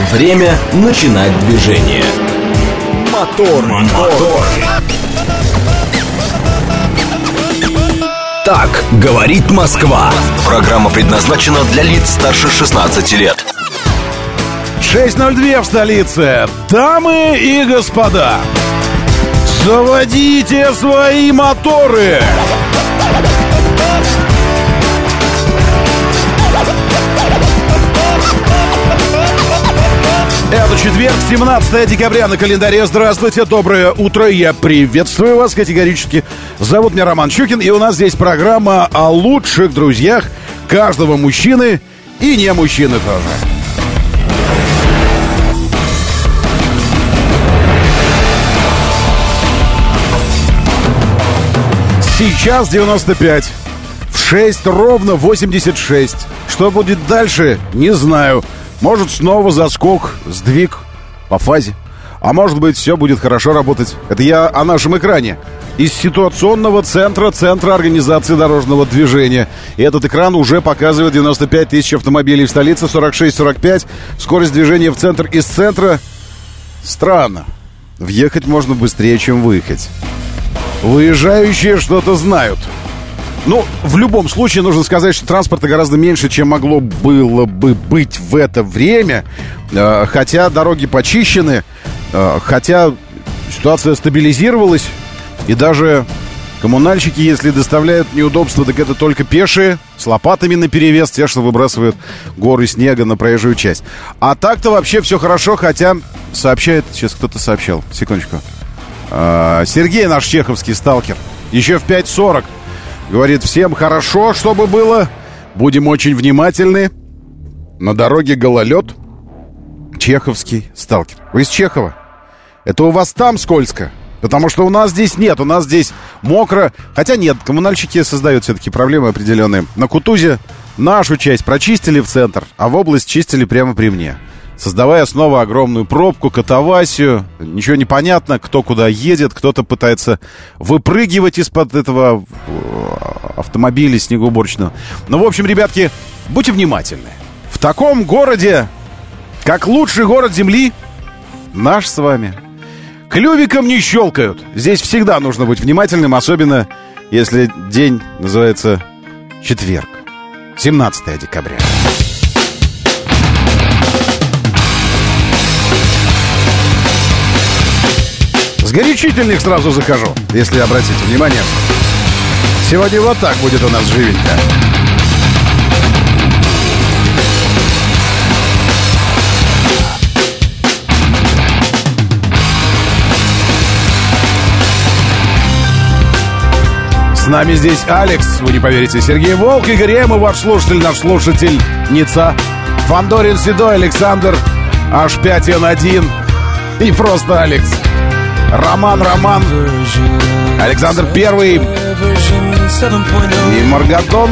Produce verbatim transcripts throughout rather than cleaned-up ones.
Время начинать движение. Мотор, мотор. Так говорит Москва. Программа предназначена для лиц старше шестнадцати лет. шесть ноль два в столице. Дамы и господа, заводите свои моторы. Это четверг, семнадцатое декабря на календаре. Здравствуйте, доброе утро. Я приветствую вас категорически. Зовут меня Роман Щукин, и у нас здесь программа о лучших друзьях каждого мужчины и не мужчины тоже. Сейчас девяносто пять. В шесть ровно восемьдесят шесть. Что будет дальше, не знаю. Может, снова заскок, сдвиг по фазе. А может быть, все будет хорошо работать. Это я о нашем экране. Из ситуационного центра Центра организации дорожного движения. И этот экран уже показывает девяносто пять тысяч автомобилей в столице, сорок шесть сорок пять. Скорость движения в центр из центра. Странно. Въехать можно быстрее, чем выехать. Выезжающие что-то знают. Ну, в любом случае, нужно сказать, что транспорта гораздо меньше, чем могло было бы быть в это время. Хотя дороги почищены, хотя ситуация стабилизировалась. И даже коммунальщики, если доставляют неудобства, так это только пешие, с лопатами наперевес, те, что выбрасывают горы снега на проезжую часть. А так-то вообще все хорошо, хотя сообщает... Сейчас кто-то сообщал, секундочку. Сергей, наш чеховский сталкер, еще в пять сорок говорит: всем хорошо, чтобы было. Будем очень внимательны. На дороге гололед. Чеховский сталкер. Вы из Чехова? Это у вас там скользко? Потому что у нас здесь нет. У нас здесь мокро. Хотя нет, коммунальщики создают все-таки проблемы определенные. На Кутузе нашу часть прочистили в центр, а в область чистили прямо при мне, создавая снова огромную пробку, катавасию. Ничего не понятно, кто куда едет. Кто-то пытается выпрыгивать из-под этого автомобиля снегоуборочного. Ну, в общем, ребятки, будьте внимательны. В таком городе, как лучший город Земли, наш с вами, клювиком не щелкают. Здесь всегда нужно быть внимательным, особенно если день называется четверг, семнадцатое декабря. С горячительных сразу захожу, если обратите внимание. Сегодня вот так будет у нас живенько. С нами здесь Алекс, вы не поверите, Сергей Волк, Игорь М, и ваш слушатель, наш слушатель Ница, Фандорин Седой, Александр, Аш пять эн один и просто Алекс. Роман, Роман, Александр Первый и Маргатон.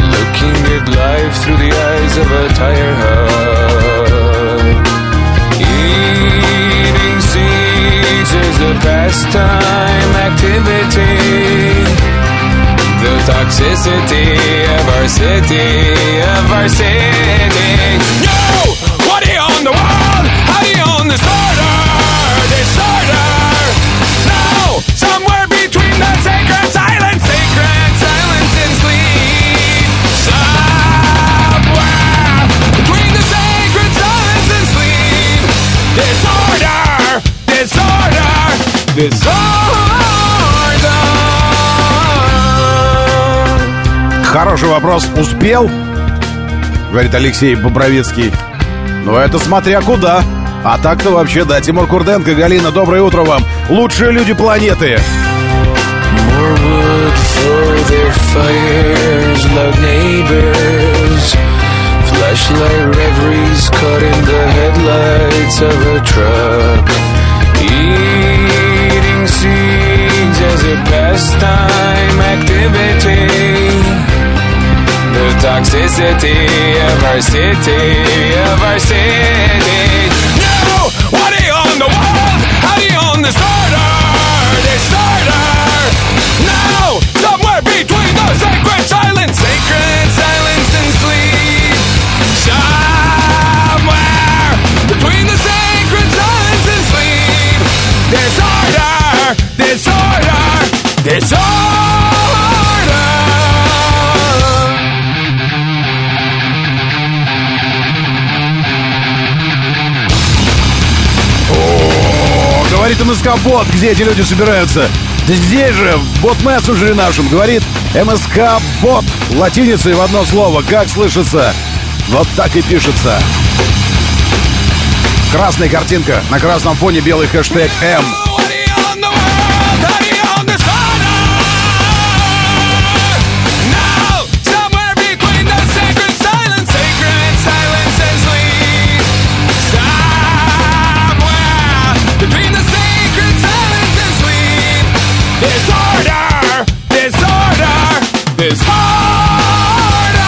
Somewhere between the sacred silence, sacred silence and sleep. Somewhere between the sacred silence and sleep. Disorder, disorder, disorder. Хороший вопрос. Успел? Говорит Алексей Бобровецкий. Но это смотря куда. А так-то вообще, да. Тимур Курденко, Галина, доброе утро вам. Лучшие люди планеты. More wood for their fires, loud neighbors. Flashlight reveries caught in the headlights of a truck. Eating seeds as a pastime activity. The toxicity of our city, of our city. No! What are you on the wall? How do you on the starter? Disorder! No! Somewhere between the sacred silence, sacred silence and sleep. Somewhere between disorder. О, говорит МСК-бот, где эти люди собираются? Да здесь же, в бот-мессенджере нашем, говорит МСК-бот. Латиницей в одно слово, как слышится? Вот так и пишется. Красная картинка, на красном фоне белый хэштег М. Disorder, disorder, disorder.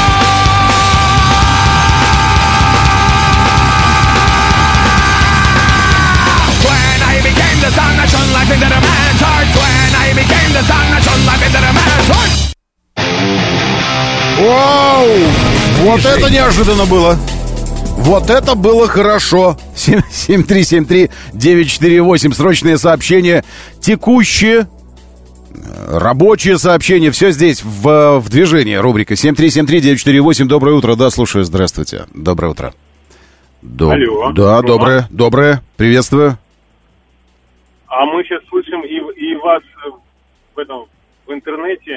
When I became the sun, I shone life into the man's heart. When I became the sun, I shone life into the man's heart. Вау! Вот это неожиданно было. Вот это было хорошо. семь три семь три девять четыре восемь. Срочные сообщения. Текущие. Рабочие сообщения. Все здесь в, в движении. Рубрика семь три семь три девять четыре восемь. Доброе утро. Да, слушаю. Здравствуйте. Доброе утро. Доб... Алло. Да, Рома. доброе. Доброе. Приветствую. А мы сейчас слышим и, и вас в этом в интернете.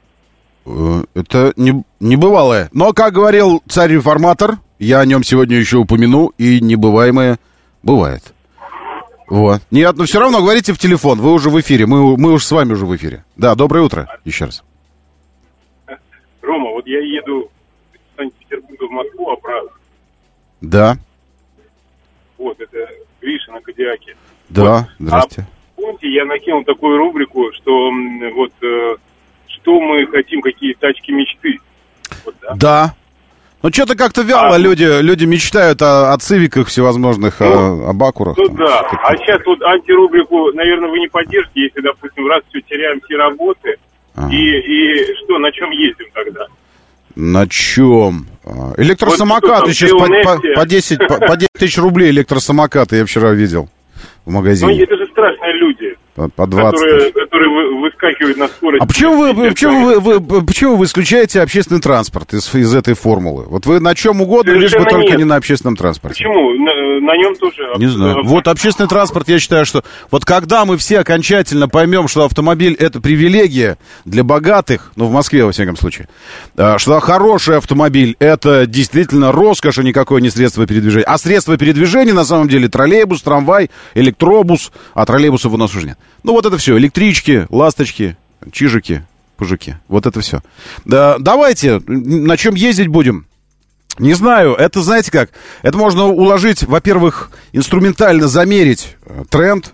Это не, небывалое. Но, как говорил царь-реформатор, я о нем сегодня еще упомяну, и небываемое бывает. Вот. Нет, но все равно говорите в телефон, вы уже в эфире, мы, мы уж с вами уже в эфире. Да, доброе утро, еще раз. Рома, вот я еду из Санкт-Петербурга в Москву обратно. Да. Вот, это Гриша на Кодиаке. Да, вот. здрасте. А помните, я накинул такую рубрику, что м, вот э, что мы хотим, какие тачки мечты. Вот, да? Да. Ну, что-то как-то вяло А, люди, люди мечтают о, о цивиках всевозможных, Ну, о, об акурах. Ну там, да, что-то. а сейчас вот антирубрику, наверное, вы не поддержите, если, допустим, раз все теряем все работы, Ага. и, и что, на чем ездим тогда? На чем? А, Электросамокаты Вот сейчас что по, там, по, Теонесте? по десять, по, по десять тысяч рублей электросамокаты я вчера видел в Ну, магазине. это же страшные люди, По, по двадцать. которые, которые вы- выскакивают на скорость. А почему вы, пятьдесят почему вы, вы, почему вы исключаете общественный транспорт из, из этой формулы? Вот вы на чем угодно, лишь бы Совершенно только нет. не на общественном транспорте. Почему? На, на нем тоже... Не знаю. Вот общественный транспорт, я считаю, что вот когда мы все окончательно поймем, что автомобиль это привилегия для богатых, ну в Москве во всяком случае, а, что хороший автомобиль это действительно роскошь, а никакое не средство передвижения. А средство передвижения на самом деле троллейбус, трамвай, электробус, а троллейбусов у нас уже нет. Ну вот это все, электрички, ласточки, чижики, пыжики, вот это все. Да, давайте, на чем ездить будем? Не знаю, это, знаете как, это можно уложить, во-первых, инструментально замерить э, тренд,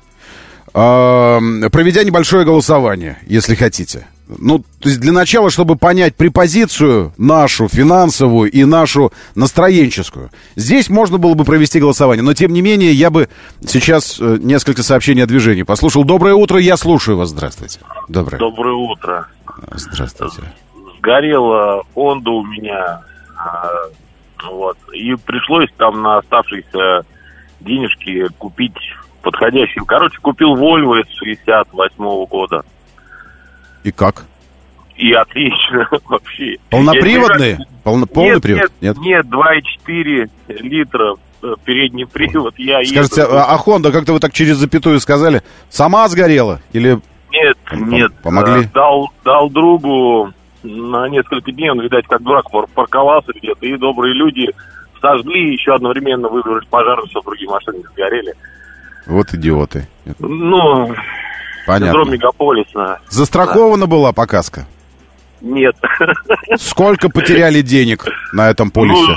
э, проведя небольшое голосование, если хотите. Ну, то есть для начала, чтобы понять препозицию нашу финансовую и нашу настроенческую. Здесь можно было бы провести голосование, но тем не менее я бы сейчас э, несколько сообщений о движении послушал. Доброе утро, я слушаю вас, здравствуйте. Доброе. Доброе утро. Здравствуйте. Сгорела Honda у меня, а, вот, и пришлось там на оставшиеся денежки купить подходящую. Короче, купил Volvo из шестьдесят восьмого года. И как? И отлично вообще. Полноприводный? Я не Полно, знаю- полный нет, привод? Нет, нет, два и четыре литра э, передний привод. Я Скажите, еду- а, а Honda, как-то вы так через запятую сказали, сама сгорела? Или Нет, Пом- нет. помогли? Э, Дал, дал другу на несколько дней, он, видать, как дурак пар- парковался где-то, и добрые люди сожгли, еще одновременно вызвали пожар, все другие машины сгорели. вот идиоты? Ну, синдром Понятно. мегаполиса. Застрахована была показка? Нет. Сколько потеряли денег на этом полисе?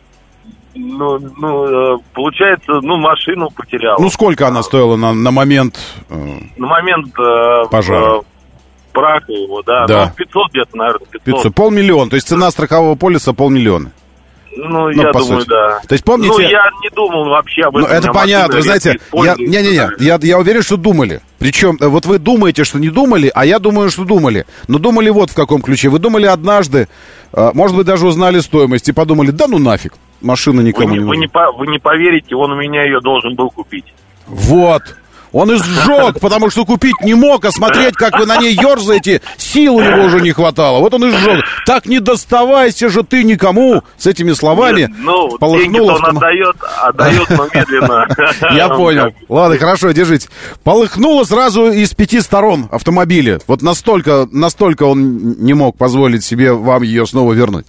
Ну, ну, э, получается, ну, машину потерял. Ну, сколько она стоила на, на момент... э, На момент э, Пожара. э, брака его, да. Да. Ну, пятьсот где-то, наверное, пятьсот. пятьсот, полмиллиона, то есть цена страхового полиса полмиллиона. Ну, Ну, я по думаю, сути. да. То есть, помните- Ну, я не думал вообще об Ну, этом. это У меня понятно, вы машина знаете, редко я, используется, не-не-не, да. я, я уверен, что думали. Причем, э, вот вы думаете, что не думали, а я думаю, что думали. Но думали вот в каком ключе. Вы думали однажды, э, может быть, даже узнали стоимость и подумали, да ну нафиг, машина Вы никому не, не вы, нужна. не, по- вы не поверите, он у меня ее должен был купить. Вот, Он изжег, потому что купить не мог, а смотреть, как вы на ней ерзаете, сил у него уже не хватало. Вот он изжег. Так не доставайся же ты никому с этими словами. Нет, ну, полыхнуло деньги-то он отдает, отдает, но медленно. Я понял. Ладно, хорошо, держите. Полыхнуло сразу из пяти сторон автомобиля. Вот настолько, настолько он не мог позволить себе вам ее снова вернуть.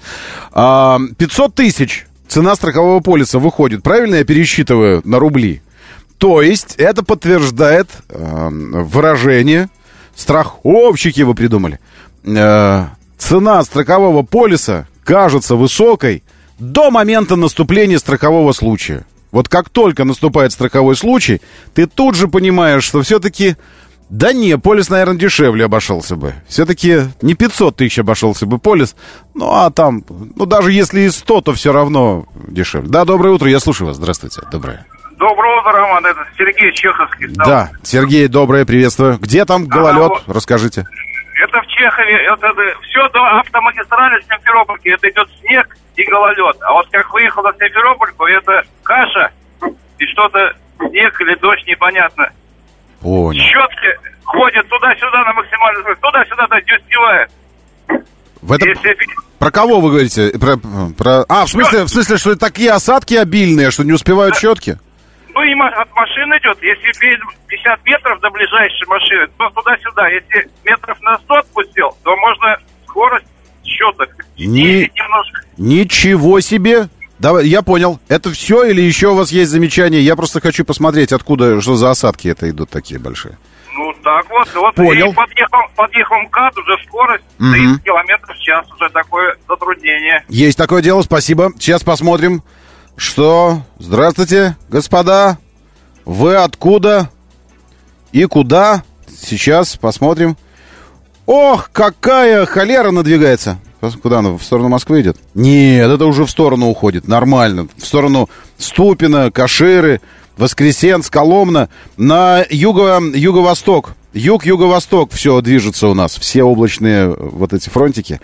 пятьсот тысяч цена страхового полиса выходит. Правильно я пересчитываю на рубли? То есть это подтверждает э, выражение, страховщики вы придумали, э, цена страхового полиса кажется высокой до момента наступления страхового случая. Вот как только наступает страховой случай, ты тут же понимаешь, что все-таки, да не, полис, наверное, дешевле обошелся бы. Все-таки не пятьсот тысяч обошелся бы полис, ну а там, ну даже если и сто, то все равно дешевле. Да, доброе утро, я слушаю вас, здравствуйте, доброе. Доброе утро, Роман, это Сергей Чеховский. Стал. Да, Сергей, доброе, приветствую. Где там гололед? А, вот, расскажите. Это в Чехове, это, это все до автомагистрали Симферопольки, это идет снег и гололед. А вот как выехал на Симферопольку, это каша и что-то, снег или дождь, непонятно. Понял. Щетки ходят туда-сюда на максимальную скорость, туда-сюда, да, не успевает. В этом... Если... Про кого вы говорите? Про, про... А, в смысле, в смысле, что такие осадки обильные, что не успевают да. щетки? Ну, и от машины идет. Если пятьдесят метров до ближайшей машины, то туда-сюда. Если метров на сто отпустил, то можно скорость щеток снизить Ни... немножко. Ничего себе! Давай, я понял. Это все или еще у вас есть замечания? Я просто хочу посмотреть, откуда, что за осадки это идут такие большие. Ну, так вот. вот Понял. И подъехал, подъехал МКАД, уже скорость тридцать угу. километров в час. Уже такое затруднение. Есть такое дело, спасибо. Сейчас посмотрим. Что? Здравствуйте, господа. Вы откуда и куда? Сейчас посмотрим. Ох, какая холера надвигается. Куда она? В сторону Москвы идет? Нет, это уже в сторону уходит. Нормально. В сторону Ступино, Каширы, Воскресенск, Коломна. На юго, юго-восток. Юг-юго-восток все движется у нас. Все облачные вот эти фронтики.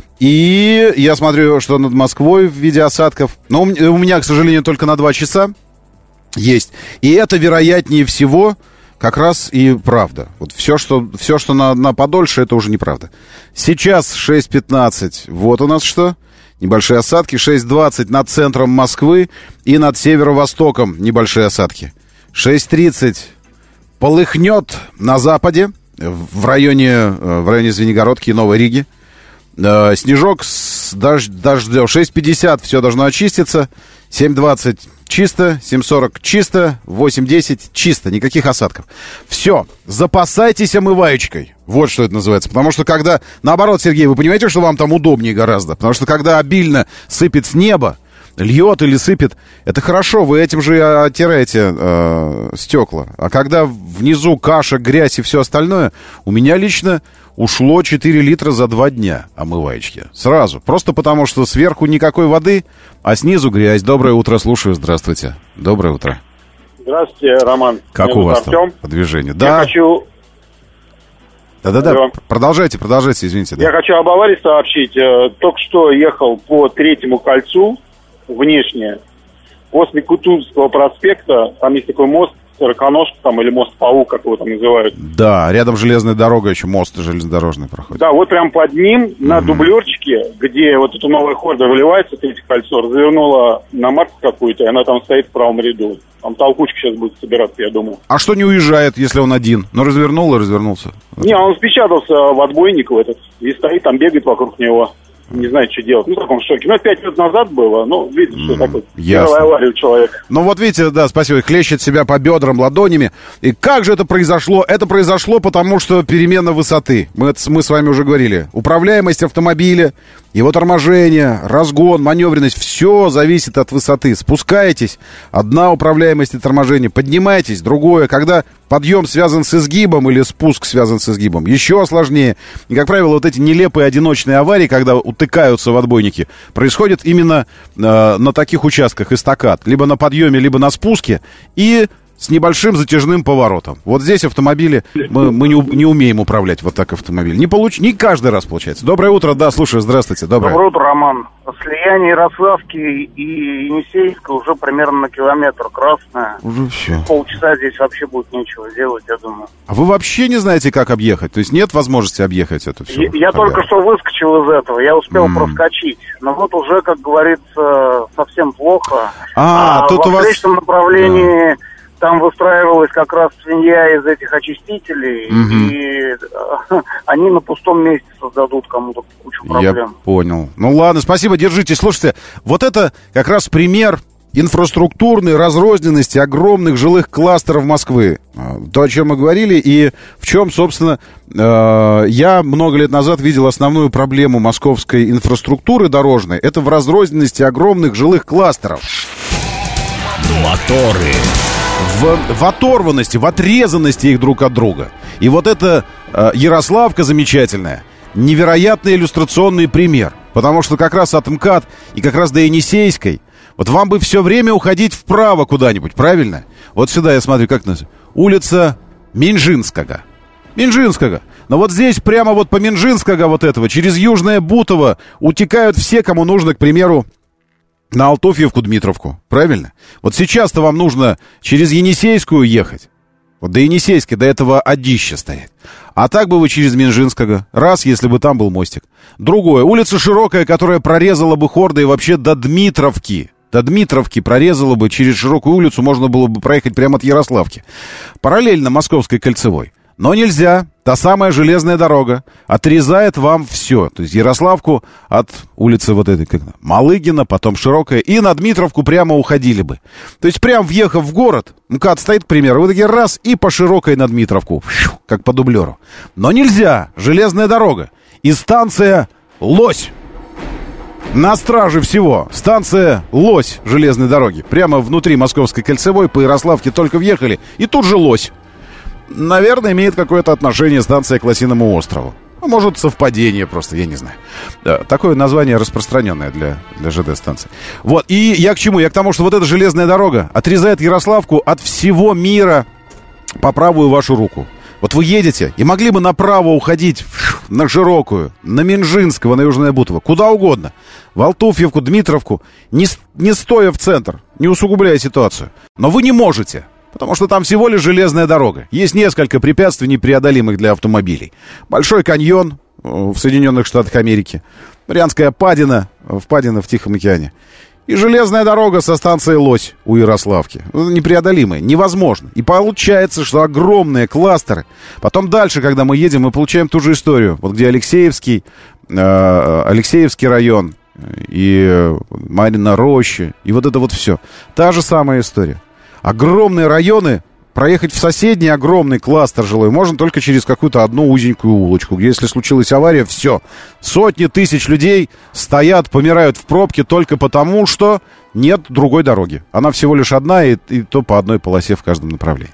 И я смотрю, что над Москвой в виде осадков. Но у меня, к сожалению, только на два часа есть. И это, вероятнее всего, как раз и правда. Вот все, что, все, что на, на подольше, это уже неправда. Сейчас шесть пятнадцать. Вот у нас что? Небольшие осадки. шесть двадцать над центром Москвы и над северо-востоком небольшие осадки. шесть тридцать полыхнет на западе, в районе, в районе Звенигородки и Новой Риги. Э, снежок с дождь, дождем. шесть пятьдесят все должно очиститься. семь двадцать чисто. семь сорок чисто. восемь десять чисто. Никаких осадков. Все. Запасайтесь омываечкой. Вот что это называется. Потому что когда... Наоборот, Сергей, вы понимаете, что вам там удобнее гораздо? Потому что когда обильно сыпет с неба, льет или сыпет, это хорошо, вы этим же оттираете э, стекла. А когда внизу каша, грязь и все остальное, у меня лично ушло четыре литра за два дня омываечки. Сразу. Просто потому, что сверху никакой воды, а снизу грязь. Доброе утро, слушаю, здравствуйте. Доброе утро. Здравствуйте, Роман. Как Меня у вас Артем. там движение? Я да. хочу... Да-да-да, продолжайте, продолжайте, извините. Да. Я хочу об аварии сообщить. Только что ехал по Третьему кольцу, внешне, после Кутузовского проспекта, там есть такой мост, Сороконожка, там, или мост-паук, как его там называют. Да, рядом железная дорога, еще мост железнодорожный проходит. Да, вот прям под ним, mm-hmm. на дублерчике, где вот эта новая хорда выливается, Третье кольцо, развернула на марку какую-то, и она там стоит в правом ряду. Там толкучка сейчас будет собираться, я думаю. А что не уезжает, если он один? Ну, развернул и развернулся. Не, он впечатался в отбойник в этот, и стоит там, бегает вокруг него. Не знает, что делать. Ну, в таком шоке. Ну, пять лет назад было. Ну, видите, что mm, такое. Первая авария у человека. Ну, вот видите, да, спасибо. Хлещет себя по бедрам ладонями. И как же это произошло? Это произошло потому, что перемена высоты. Мы, мы с вами уже говорили. Управляемость автомобиля, его торможение, разгон, маневренность. Все зависит от высоты. Спускаетесь. Одна управляемость и торможение. Поднимаетесь. Другое. Когда подъем связан с изгибом или спуск связан с изгибом, еще сложнее. И, как правило, вот эти нелепые одиночные аварии, когда утыкаются в отбойники, происходят именно э, на таких участках эстакад. Либо на подъеме, либо на спуске. И с небольшим затяжным поворотом. Вот здесь автомобили, мы, мы не, не умеем управлять вот так автомобиль. Не, получ, не каждый раз получается. Доброе утро, да, слушаю, здравствуйте. Доброе, Доброе утро, Роман. Слияние Ярославки и Енисейска уже примерно на километр красное. Уже все. Полчаса здесь вообще будет нечего делать, я думаю. А вы вообще не знаете, как объехать? То есть нет возможности объехать это все? Я, я только что выскочил из этого, я успел mm. проскочить. Но вот уже, как говорится, совсем плохо. А, а тут во у вас... встречном направлении... Да. Там выстраивалась как раз свинья из этих очистителей, угу. и э, они на пустом месте создадут кому-то кучу проблем. Я понял. Ну ладно, спасибо, держите. Слушайте, вот это как раз пример инфраструктурной разрозненности огромных жилых кластеров Москвы. То, о чем мы говорили, и в чем, собственно, э, я много лет назад видел основную проблему московской инфраструктуры дорожной. Это в разрозненности огромных жилых кластеров. Моторы. В, в оторванности, в отрезанности их друг от друга. И вот эта э, Ярославка замечательная, невероятный иллюстрационный пример. Потому что как раз от МКАД и как раз до Енисейской, вот вам бы все время уходить вправо куда-нибудь, правильно? Вот сюда я смотрю, как называется? Улица Минжинского. Минжинского. Но вот здесь прямо вот по Минжинского вот этого, через Южное Бутово утекают все, кому нужно, к примеру, на Алтуфьевку, Дмитровку, правильно? Вот сейчас-то вам нужно через Енисейскую ехать. Вот до Енисейской, до этого Одища стоять. А так бы вы через Минжинского. Раз, если бы там был мостик. Другое. Улица широкая, которая прорезала бы Хорда и вообще до Дмитровки. До Дмитровки прорезала бы через широкую улицу, можно было бы проехать прямо от Ярославки. Параллельно Московской кольцевой. Но нельзя. Та самая железная дорога отрезает вам все. То есть Ярославку от улицы вот этой, как Малыгина, потом Широкая, и на Дмитровку прямо уходили бы. То есть прям въехав в город, МКАД стоит, к примеру, вы такие раз, и по Широкой на Дмитровку, как по дублеру. Но нельзя. Железная дорога. И станция Лось. На страже всего. Станция Лось железной дороги. Прямо внутри Московской кольцевой по Ярославке только въехали, и тут же Лось. Наверное, имеет какое-то отношение станция к Лосиному острову. Ну, может, совпадение просто, я не знаю. Да, такое название распространенное для, для ЖД-станции. Вот, и я к чему? Я к тому, что вот эта железная дорога отрезает Ярославку от всего мира по правую вашу руку. Вот вы едете и могли бы направо уходить на Широкую, на Минжинского, на Южное Бутово, куда угодно. В Алтуфьевку, Дмитровку, не, не стоя в центр, не усугубляя ситуацию. Но вы не можете. Потому что там всего лишь железная дорога. Есть несколько препятствий непреодолимых для автомобилей. Большой каньон в Соединенных Штатах Америки. Марианская падина, впадина в Тихом океане. И железная дорога со станцией Лось у Ярославки. Непреодолимая, невозможно. И получается, что огромные кластеры. Потом дальше, когда мы едем, мы получаем ту же историю. Вот где Алексеевский, э, Алексеевский район и Марьина Роща. И вот это вот все. Та же самая история. Огромные районы, проехать в соседний огромный кластер жилой можно только через какую-то одну узенькую улочку, где, если случилась авария, все. Сотни тысяч людей стоят, помирают в пробке только потому, что нет другой дороги. Она всего лишь одна, и, и то по одной полосе в каждом направлении.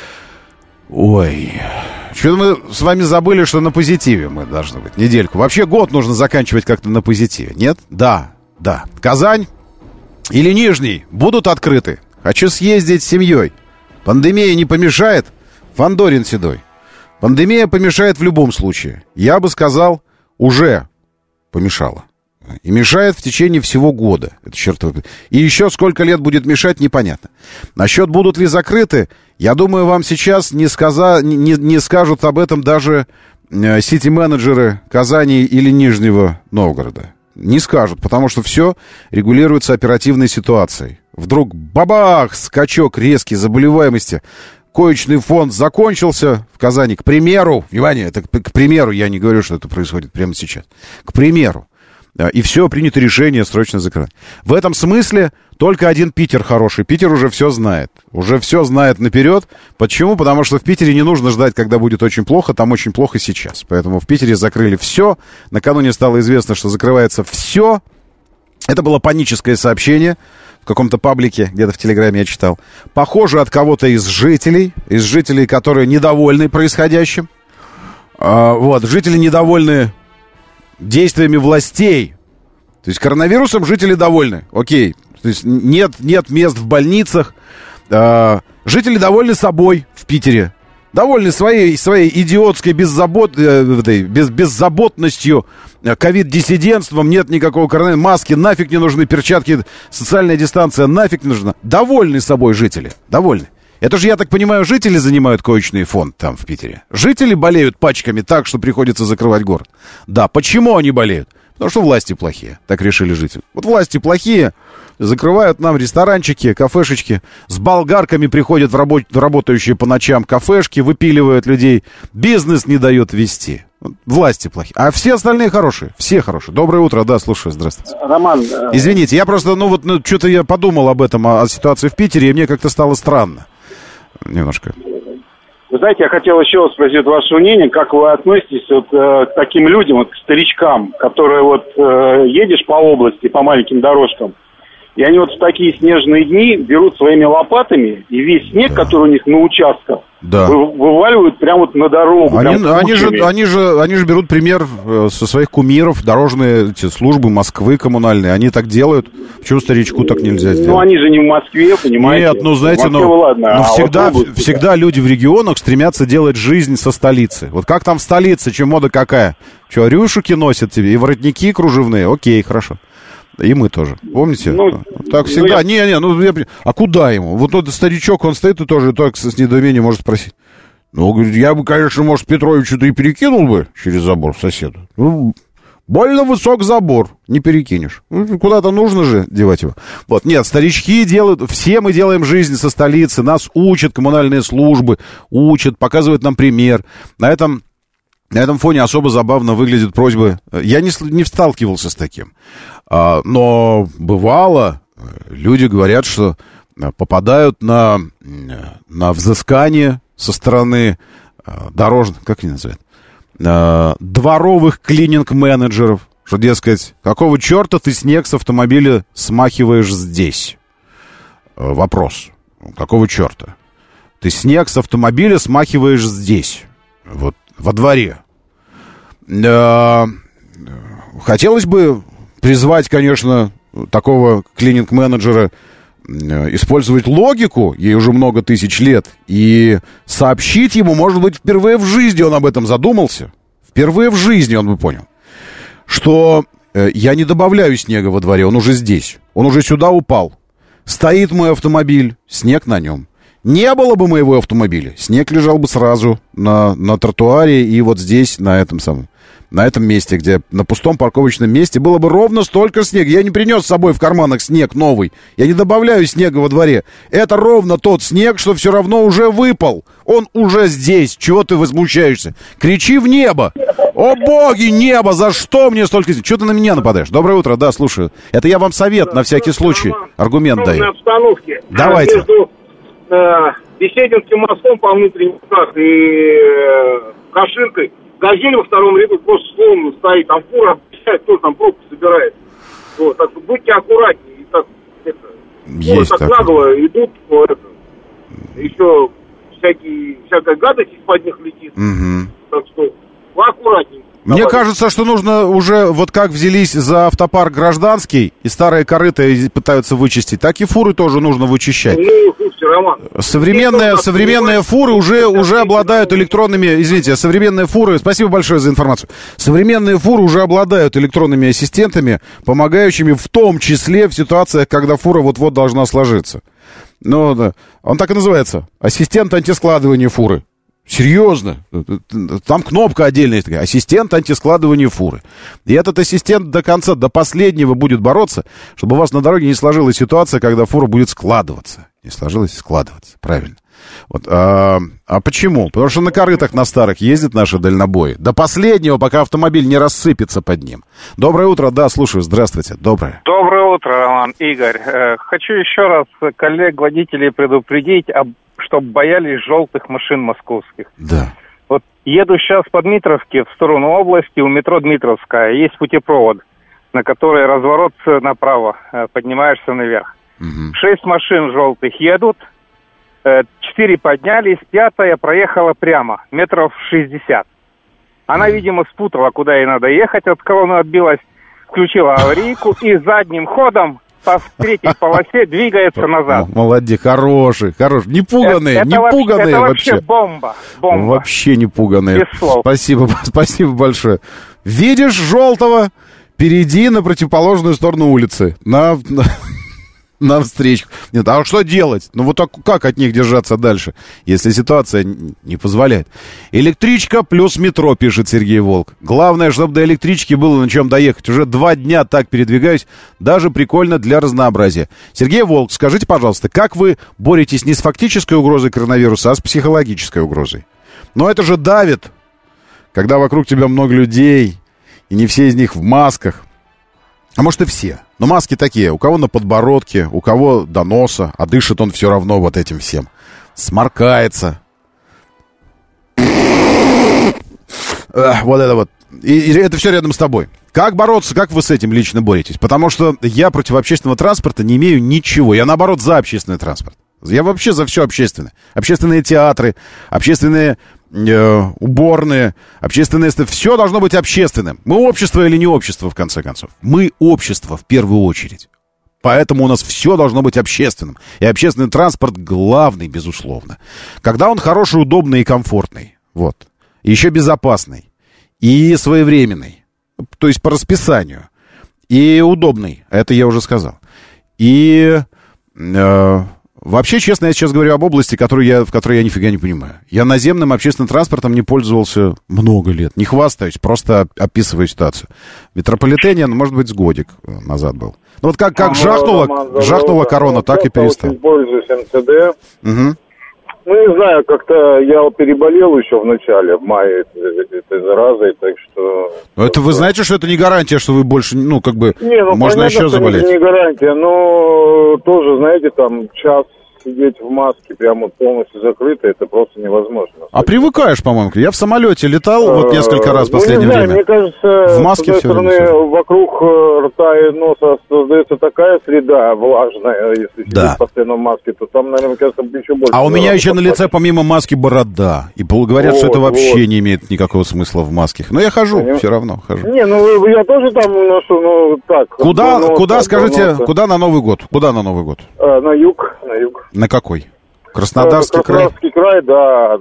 Ой, что-то мы с вами забыли, что на позитиве мы должны быть недельку. Вообще год нужно заканчивать как-то на позитиве, нет? Да, да. Казань или Нижний будут открыты. Хочу съездить с семьей. Пандемия не помешает? Фандорин седой. Пандемия помешает в любом случае. Я бы сказал, уже помешала. И мешает в течение всего года. Это чертов... И еще сколько лет будет мешать, непонятно. Насчет будут ли закрыты, я думаю, вам сейчас не, сказа... не, не скажут об этом даже э, сити-менеджеры Казани или Нижнего Новгорода. Не скажут, потому что все регулируется оперативной ситуацией. Вдруг бабах, скачок резкий заболеваемости. Коечный фонд закончился в Казани, к примеру. Внимание, это к примеру, я не говорю, что это происходит прямо сейчас. К примеру. И все, принято решение срочно закрывать. В этом смысле только один Питер хороший. Питер уже все знает. Уже все знает наперед. Почему? Потому что в Питере не нужно ждать, когда будет очень плохо. Там очень плохо сейчас. Поэтому в Питере закрыли все. Накануне стало известно, что закрывается все. Это было паническое сообщение. В каком-то паблике, где-то в Телеграме я читал. Похоже, от кого-то из жителей. Из жителей, которые недовольны происходящим. А, вот, жители недовольны действиями властей. То есть коронавирусом жители довольны. Окей. То есть нет, нет мест в больницах. Э, Жители довольны собой в Питере. Довольны своей, своей идиотской беззабот, э, без, беззаботностью, ковид-диссидентством, нет никакого коронавируса, маски нафиг не нужны, перчатки, социальная дистанция нафиг не нужна. Довольны собой жители, довольны. Это же, я так понимаю, жители занимают коечный фонд там в Питере. Жители болеют пачками так, что приходится закрывать город. Да, почему они болеют? Потому что власти плохие, так решили жители. Вот власти плохие, закрывают нам ресторанчики, кафешечки. С болгарками приходят в рабо- работающие по ночам кафешки, выпиливают людей. Бизнес не дает вести. Власти плохие. А все остальные хорошие. Все хорошие. Доброе утро. Да, слушаю. Здравствуйте. Роман. Извините, я просто, ну вот, ну, что-то я подумал об этом, о, о ситуации в Питере, и мне как-то стало странно. Немножко. Вы знаете, я хотел еще спросить ваше мнение, как вы относитесь вот, э, к таким людям, вот, к старичкам, которые вот э, едешь по области, по маленьким дорожкам, и они вот в такие снежные дни берут своими лопатами, и весь снег, да. который у них на участках, да. вы, вываливают прямо вот на дорогу. Они, они, же, они, же, они же берут пример со своих кумиров, дорожные эти службы Москвы коммунальные, они так делают. Почему старичку так нельзя сделать? Ну, они же не в Москве, понимаете? Нет, ну, знаете, Москве, ну, ладно, ну а всегда, вот области, всегда да. люди в регионах стремятся делать жизнь со столицы. Вот как там в столице, чем мода какая? Что, рюшики носят тебе и воротники кружевные? Окей, хорошо. И мы тоже. Помните? Ну, так всегда. Ну, я... Не, не, ну я... А куда ему? Вот тот старичок, он стоит и тоже так с недоумением может спросить. Ну, говорит, я бы, конечно, может, Петровичу-то и перекинул бы через забор соседу. Ну, больно высок забор, не перекинешь. Ну, куда-то нужно же девать его. Вот, нет, старички делают, все мы делаем жизнь со столицы, нас учат коммунальные службы, учат, показывают нам пример. На этом... На этом фоне особо забавно выглядят просьбы. Я не, не сталкивался с таким. А, но бывало, люди говорят, что попадают на, на взыскание со стороны дорожных, как они называют, а, дворовых клининг-менеджеров. Что, дескать, какого черта ты снег с автомобиля смахиваешь здесь? Вопрос. Какого черта? Ты снег с автомобиля смахиваешь здесь. Вот. Во дворе. Хотелось бы призвать, конечно, такого клининг-менеджера использовать логику, ей уже много тысяч лет, и сообщить ему, может быть, впервые в жизни он об этом задумался, впервые в жизни он бы понял, что я не добавляю снега во дворе, он уже здесь, он уже сюда упал. Стоит мой автомобиль, снег на нем. Не было бы моего автомобиля, снег лежал бы сразу на, на тротуаре и вот здесь, на этом самом, на этом месте, где на пустом парковочном месте было бы ровно столько снега. Я не принес с собой в карманах снег новый, я не добавляю снега во дворе. Это ровно тот снег, что все равно уже выпал. Он уже здесь, чего ты возмущаешься? Кричи в небо. О боги, небо, за что мне столько снега? Чего ты на меня нападаешь? Доброе утро, да, слушаю. Это я вам совет на всякий случай, аргумент даю. Давайте. Бесединским мостом по внутренним трасс и э, Каширкой. Газель во втором ряду просто словно стоит, там фура обещает, тоже там пробку собирает. Вот, так что будьте аккуратнее. И так, это, есть так нагло идут, вот, это, еще всякие, всякая гадость из-под них летит. Угу. Так что поаккуратнее. Мне Давай. кажется, что нужно уже, вот как взялись за автопарк гражданский, и старые корыта пытаются вычистить, так и фуры тоже нужно вычищать. Ну, слушайте, Роман. Современные, современные фуры уже, уже обладают электронными, извините, современные фуры, спасибо большое за информацию, современные фуры уже обладают электронными ассистентами, помогающими в том числе в ситуациях, когда фура вот-вот должна сложиться. Ну, да. Он так и называется, ассистент антискладывания фуры. Серьезно. Там кнопка отдельная есть такая. Ассистент антискладывания фуры. И этот ассистент до конца, до последнего будет бороться, чтобы у вас на дороге не сложилась ситуация, когда фура будет складываться. Не сложилась складываться. Правильно. Вот. А, а почему? Потому что на корытах на старых ездят наши дальнобои. До последнего, пока автомобиль не рассыпется под ним. Доброе утро. Да, слушаю. Здравствуйте. Доброе. Доброе утро, Роман. Игорь. Хочу еще раз коллег-водителей предупредить об чтобы боялись желтых машин московских. Да. Вот еду сейчас по Дмитровке в сторону области, у метро Дмитровская. Есть путепровод, на который разворот направо, поднимаешься наверх. Угу. Шесть машин желтых едут, четыре поднялись, пятая проехала прямо, метров шестьдесят. Она, угу. видимо, спутала, куда ей надо ехать, от колонны отбилась, включила аварийку и задним ходом по третьей полосе двигается назад. Молодец, хороший, хороший. Не пуганые, это, не это пуганые это вообще. вообще бомба, бомба. Вообще не пуганые. Без слов. Спасибо, спасибо большое. Видишь желтого? Перейди на противоположную сторону улицы. На... на встречку. Нет, а что делать? Ну вот так, как от них держаться дальше, если ситуация не позволяет? Электричка плюс метро, пишет Сергей Волк. Главное, чтобы до электрички было на чем доехать. Уже два дня так передвигаюсь. Даже прикольно для разнообразия. Сергей Волк, скажите, пожалуйста, как вы боретесь не с фактической угрозой коронавируса, а с психологической угрозой? Но это же давит, когда вокруг тебя много людей, и не все из них в масках. А может и все. Но маски такие, у кого на подбородке, у кого до носа, а дышит он все равно вот этим всем. Сморкается. Эх, вот это вот. И, и это все рядом с тобой. Как бороться, как вы с этим лично боретесь? Потому что я против общественного транспорта не имею ничего. Я, наоборот, за общественный транспорт. Я вообще за все общественное. Общественные театры, общественные э, уборные, общественные... Все должно быть общественным. Мы общество или не общество, в конце концов? Мы общество в первую очередь. Поэтому у нас все должно быть общественным. И общественный транспорт главный, безусловно. Когда он хороший, удобный и комфортный. Вот. И еще безопасный. И своевременный. То есть по расписанию. И удобный. Это я уже сказал. И... Э, Вообще, честно, я сейчас говорю об области, которую я, в которой я нифига не понимаю. Я наземным общественным транспортом не пользовался много лет. Не хвастаюсь, просто описываю ситуацию. В метрополитене, ну, может быть, с годик назад был. Ну вот как, как жахнула, Роман, жахнула корона, так и перестал. Я пользуюсь эм цэ дэ. Угу. Ну, не знаю, как-то я переболел еще в начале, в мае этой, этой заразой, так что... Но это вы знаете, что это не гарантия, что вы больше, ну, как бы, не, ну, можно понятно, еще заболеть? Это не гарантия, но тоже, знаете, там, час сидеть в маске прямо полностью закрыто, это просто невозможно. А привыкаешь, по-моему. Я в самолете летал вот несколько раз в ну, последнее не знаю, время. Мне кажется, в маске с одной все стороны, вокруг рта и носа создается такая среда влажная, если да. сидеть постоянно в маске, то там, наверное, мне кажется, еще больше. А у меня еще на лице помимо маски борода. И говорят, вот, что это вообще вот. Не имеет никакого смысла в маске. Но я хожу, Понятно. Все равно хожу. Не, ну я тоже там ношу, ну так. Куда, носа, куда скажите, куда на Новый год? Куда на Новый год? А, на юг, на юг. На какой? Краснодарский, Краснодарский край? край, да,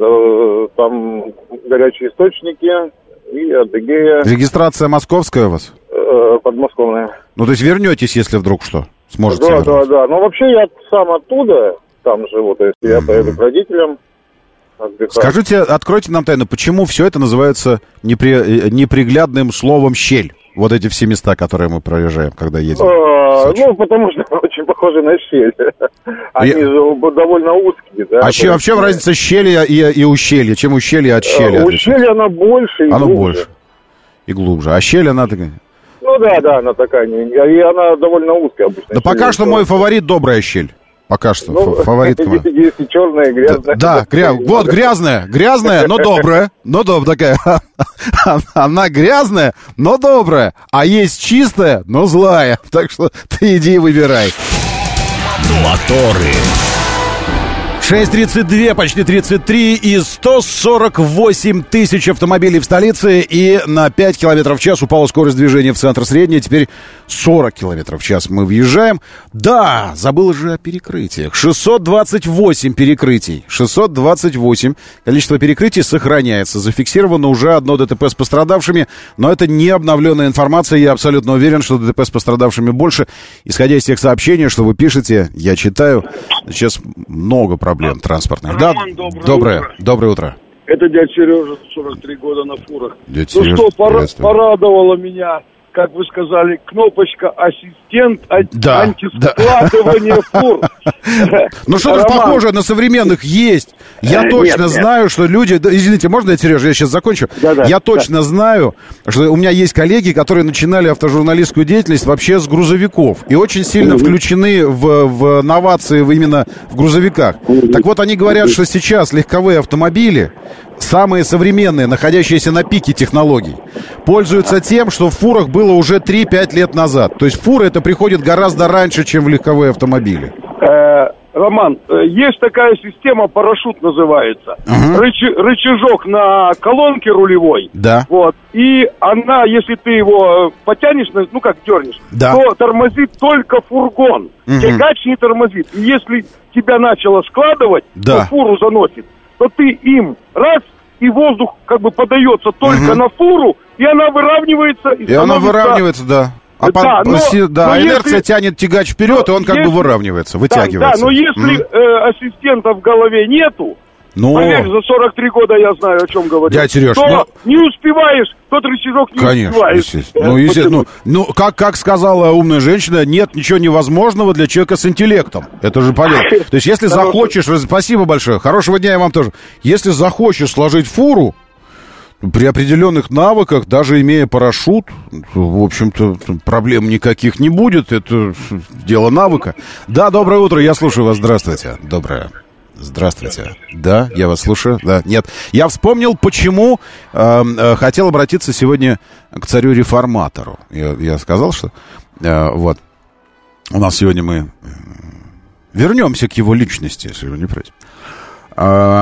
там горячие источники и Адыгея. Регистрация московская у вас? Э, подмосковная. Ну, то есть вернетесь, если вдруг что? Сможете Да, вернуться. да, да. Но вообще я сам оттуда, там живу, то есть mm-hmm. я поеду к родителям. Отдыхать. Скажите, откройте нам тайну, почему все это называется непри... неприглядным словом «щель»? Вот эти все места, которые мы проезжаем, когда едем. А, ну, потому что очень похожи на щель. Они Я... же довольно узкие, да. А чем, в чем разница щели и, и ущелья? Чем ущелье от щели? Ущелье она больше и Оно глубже. больше и глубже. А щель она такая... Ну да, да, она такая. И она довольно узкая обычно. Да пока что мой фаворит добрая щель. Пока что, ну, фаворитка моя. Если черная, грязная. Да, да гря... вот грязная, грязная, но добрая. Но добрая такая. Она грязная, но добрая. А есть чистая, но злая. Так что ты иди и выбирай. Моторы. шесть тридцать два, почти тридцать три, и сто сорок восемь тысяч автомобилей в столице, и на пять километров в час упала скорость движения в центр средняя, теперь сорок километров в час мы въезжаем. Да, забыл же о перекрытиях. шестьсот двадцать восемь перекрытий. шестьсот двадцать восемь. Количество перекрытий сохраняется. Зафиксировано уже одно ДТП с пострадавшими, но это не обновленная информация. Я абсолютно уверен, что ДТП с пострадавшими больше. Исходя из тех сообщений, что вы пишете, я читаю, сейчас много проблем. Транспортных. Роман, да, доброе, доброе, утро. доброе утро. Это дядя Сережа, сорок три года на фурах. Дядя ну Сережа, что, пора, порадовало меня, как вы сказали, кнопочка «Ассистент да, антискладывания да. фур». Ну что-то похожее на современных есть. Я точно нет, знаю, нет. что люди... Извините, можно я, Сережа, я сейчас закончу? Да, да, я точно да. знаю, что у меня есть коллеги, которые начинали автожурналистскую деятельность вообще с грузовиков. И очень сильно mm-hmm. включены в, в новации именно в грузовиках. Mm-hmm. Так вот, они говорят, mm-hmm. что сейчас легковые автомобили, самые современные, находящиеся на пике технологий, пользуются тем, что в фурах было уже три-пять лет назад. То есть фуры это приходит гораздо раньше, чем в легковые автомобили. Роман, э, есть такая система, парашют называется. Ага. Рыча- рычажок на колонке рулевой. Да. Вот. И она, если ты его потянешь, ну как дернешь, да. то тормозит только фургон. Угу. Тягач не тормозит. И если тебя начало складывать, да. то фуру заносит, то ты им раз, и воздух как бы подается только угу. на фуру, и она выравнивается. И, и она выравнивается, да. А да, по, но, си, да, но инерция если, тянет тягач вперед, и он как если, бы выравнивается, вытягивается. Да, да, но если mm. э, ассистента в голове нету, но... поверь, за сорок три года я знаю, о чем говорю, дядя Сереж, то но... не успеваешь, тот рычажок не Конечно, успеваешь. Естественно. Ну, естественно. Ну, ну как, как сказала умная женщина, нет ничего невозможного для человека с интеллектом. Это же понятно. То есть, если захочешь... Спасибо большое, хорошего дня и вам тоже. Если захочешь сложить фуру, при определенных навыках, даже имея парашют, в общем-то, проблем никаких не будет. Это дело навыка. Да, доброе утро, я слушаю вас. Здравствуйте. Доброе. Здравствуйте. Да, я вас слушаю. Да, нет. Я вспомнил, почему э, э, хотел обратиться сегодня к царю-реформатору. Я, я сказал, что э, вот у нас сегодня мы э, вернемся к его личности, если вы не против. Э,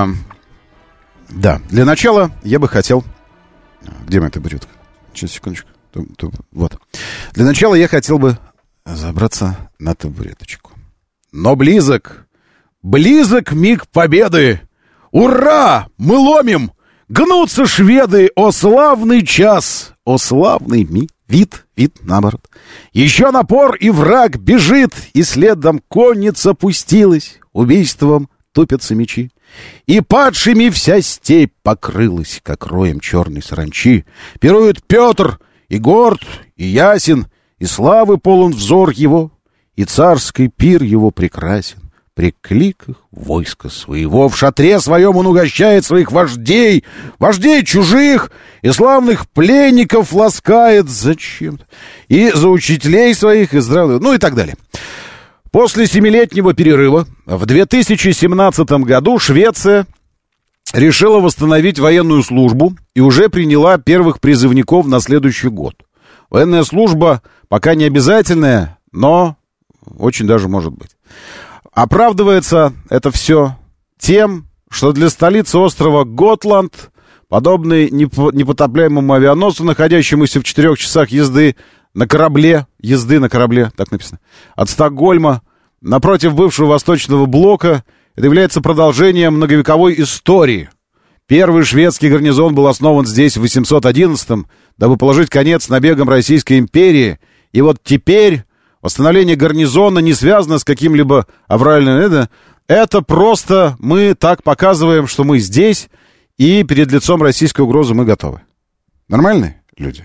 Да, для начала я бы хотел... Где моя табуретка? Сейчас, секундочку. Вот. Для начала я хотел бы забраться на табуреточку. Но близок, близок миг победы. Ура! Мы ломим! Гнутся шведы! О славный час! О славный ми... Вид, вид, наоборот. Еще напор, и враг бежит, и следом конница пустилась. Убийством тупятся мечи. И падшими вся степь покрылась, как роем черной саранчи. Пирует Петр, и горд, и ясен, и славы полон взор его, и царский пир его прекрасен. При кликах войска своего в шатре своем он угощает своих вождей, вождей чужих, и славных пленников ласкает зачем-то, и за учителей своих, и здравых, ну и так далее. После семилетнего перерыва в две тысячи семнадцатом году Швеция решила восстановить военную службу и уже приняла первых призывников на следующий год. Военная служба пока не обязательная, но очень даже может быть. Оправдывается это все тем, что для столицы острова Готланд, подобный непотопляемому авианосцу, находящемуся в четырех часах езды на корабле, езды на корабле, так написано, от Стокгольма, напротив бывшего Восточного блока, это является продолжением многовековой истории. Первый шведский гарнизон был основан здесь в восемьсот одиннадцатом, дабы положить конец набегам Российской империи. И вот теперь восстановление гарнизона не связано с каким-либо авральным... Это, это просто мы так показываем, что мы здесь, и перед лицом российской угрозы мы готовы. Нормальные люди?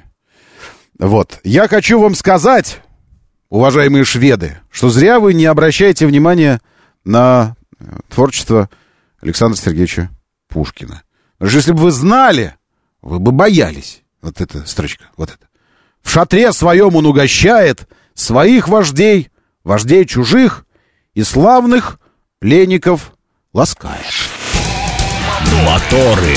Вот. Я хочу вам сказать, уважаемые шведы, что зря вы не обращаете внимания на творчество Александра Сергеевича Пушкина. Потому что если бы вы знали, вы бы боялись. Вот эта строчка, вот это. В шатре своем он угощает своих вождей, вождей чужих и славных пленников ласкает. Моторы.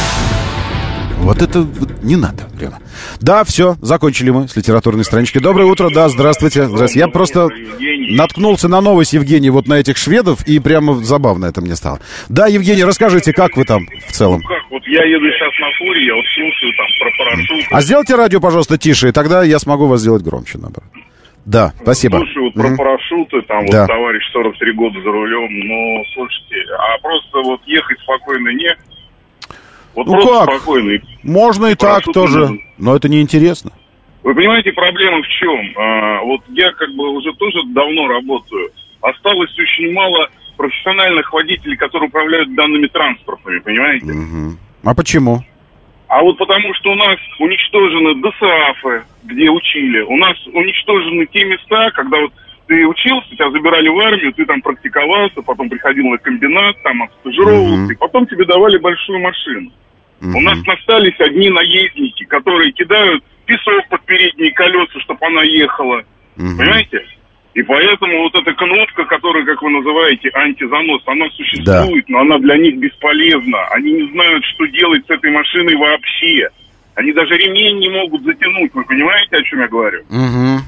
Вот это не надо, прямо. Да, все, закончили мы с литературной странички. Доброе утро, да, здравствуйте. Здравствуйте. Я просто наткнулся на новость, Евгений, вот на этих шведов, и прямо забавно это мне стало. Да, Евгений, расскажите, как вы там в целом? Ну как, вот я еду сейчас на фуре, я вот слушаю там про парашют. А сделайте радио, пожалуйста, тише, и тогда я смогу вас сделать громче, наоборот. Да, спасибо. Слушаю вот про mm-hmm. парашюты, там да. вот товарищ сорок три года за рулем, ну, слушайте, а просто вот ехать спокойно не... Вот ну просто как? Спокойно. Можно и так тоже, нужен. Но это неинтересно. Вы понимаете, проблема в чем? А, вот я как бы уже тоже давно работаю. Осталось очень мало профессиональных водителей, которые управляют данными транспортами, понимаете? Угу. А почему? А вот потому что у нас уничтожены ДСАФы, где учили. У нас уничтожены те места, когда вот ты учился, тебя забирали в армию, ты там практиковался, потом приходил на комбинат, там отстажировался, uh-huh. и потом тебе давали большую машину. Uh-huh. У нас остались одни наездники, которые кидают песок под передние колеса, чтобы она ехала. Uh-huh. Понимаете? И поэтому вот эта кнопка, которая, как вы называете, антизанос, она существует, да. но она для них бесполезна. Они не знают, что делать с этой машиной вообще. Они даже ремень не могут затянуть. Вы понимаете, о чем я говорю? Угу.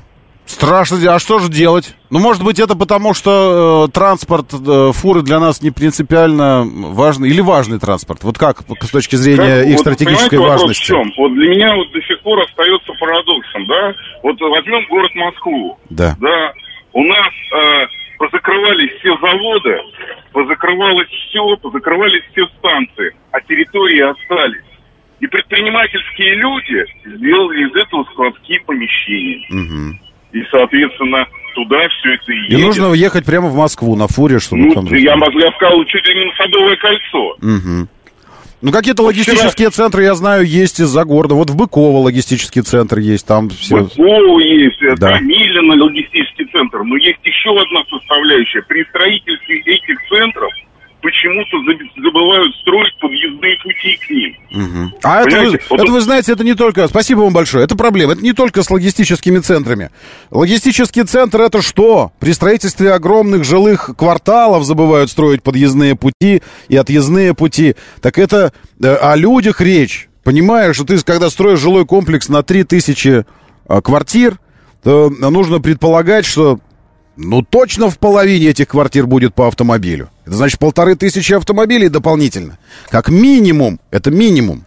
Страшно. А что же делать? Ну, может быть, это потому, что э, транспорт, э, фуры для нас не принципиально важный, или важный транспорт? Вот как, с точки зрения как, их вот, стратегической важности? В чем? Вот для меня вот до сих пор остается парадоксом, да? Вот возьмем город Москву. Да. Да. У нас э, позакрывались все заводы, позакрывалось все, позакрывались все станции, а территории остались. И предпринимательские люди сделали из этого складские помещения. Угу. И, соответственно, туда все это и едет. И нужно ехать прямо в Москву на фуре, чтобы ну, там... я могу, я сказал, чуть ли не на Садовое кольцо. Угу. Ну, какие-то логистические Вчера... центры, я знаю, есть из-за города. Вот в Быково логистический центр есть, там все... Быково есть, да. Томилино логистический центр. Но есть еще одна составляющая. При строительстве этих центров почему-то забывают строить подъездные пути к ним. Угу. А это вы, вот это вы знаете, это не только... Спасибо вам большое. Это проблема. Это не только с логистическими центрами. Логистический центр — это что? При строительстве огромных жилых кварталов забывают строить подъездные пути и отъездные пути. Так это о людях речь. Понимаешь, что ты, когда строишь жилой комплекс на три тысячи квартир, то нужно предполагать, что ну точно в половине этих квартир будет по автомобилю. Это значит полторы тысячи автомобилей дополнительно. Как минимум. Это минимум.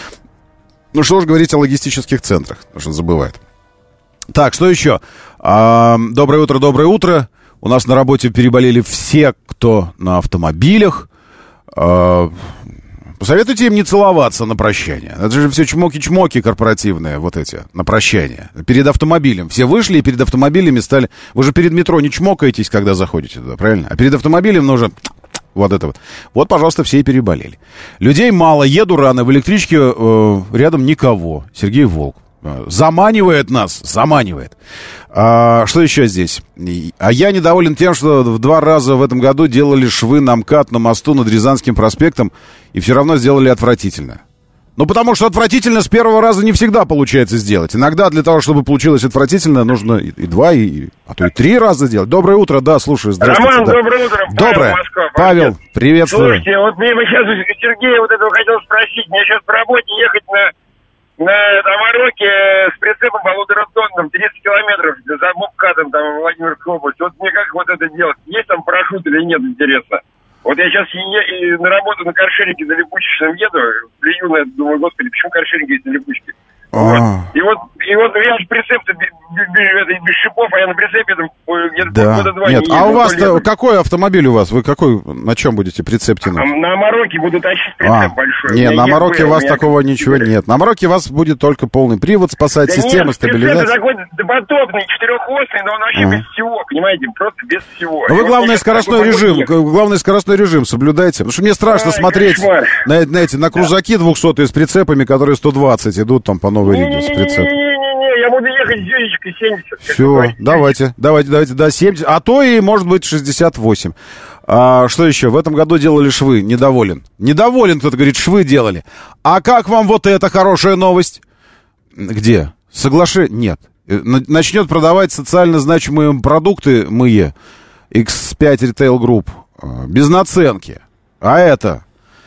Ну что ж говорить о логистических центрах. Потому что забывают. Так, что еще? А, доброе утро, доброе утро. У нас на работе переболели все, кто на автомобилях. А, посоветуйте им не целоваться на прощание. Это же все чмоки-чмоки корпоративные, вот эти, на прощание. Перед автомобилем. Все вышли и перед автомобилями стали... Вы же перед метро не чмокаетесь, когда заходите туда, правильно? А перед автомобилем нужно... Вот это вот. Вот, пожалуйста, все и переболели. Людей мало, еду рано, в электричке э, рядом никого. Сергей Волк. Заманивает нас, заманивает. А, что еще здесь? А я недоволен тем, что в два раза в этом году делали швы на МКАД на мосту над Рязанским проспектом, и все равно сделали отвратительно. Ну, потому что отвратительно с первого раза не всегда получается сделать. Иногда для того, чтобы получилось отвратительно, нужно и, и два, и, а то и три раза сделать. Доброе утро, да, слушаю, здравствуйте. Роман, да. доброе утро. Доброе. Павел, Москва, Павел, приветствую. Слушайте, вот мне сейчас Сергей вот этого хотел спросить. Мне сейчас по работе ехать на... На Амароке с прицепом полуторатонным тридцать километров за МКАДом там в Владимирской области. Вот мне как вот это делать? Есть там парашют или нет, интересно? Вот я сейчас е- на работу на каршеринге на липучечном еду, плюю на это, думаю, господи, почему каршеринг есть на липучке? Вот. И вот, и вот я же прицеп-то без, без, без шипов, а я на прицепе там где-то да. года два Нет, не а еду, у вас-то какой автомобиль у вас? Вы какой, на чем будете прицеп тянуть? На Амароке буду тащить прицеп а, большой. Нет, на Амароке у вас такого ничего нет. На Амароке у вас будет только полный привод, спасать да система нет, стабилизации. Это такой допотопный, четырехосный, но он вообще а. без всего, понимаете, просто без всего. Но вы главный скоростной режим, главный скоростной режим соблюдайте. Потому что мне страшно а, смотреть на, на эти, на крузаки двухсотые с прицепами, которые сто двадцать идут там по Новой Риге с прицепом. Не-не-не, я буду ехать с зюзечкой семьдесят. Все, давайте, давайте, давайте, до семьдесят, а то и, может быть, шестьдесят восемь. А, что еще? В этом году делали швы, недоволен. Недоволен, кто-то говорит, швы делали. А как вам вот эта хорошая новость? Где? Соглашение? Нет. Начнет продавать социально значимые продукты МИЕ, икс пять Retail Group, без наценки. А это...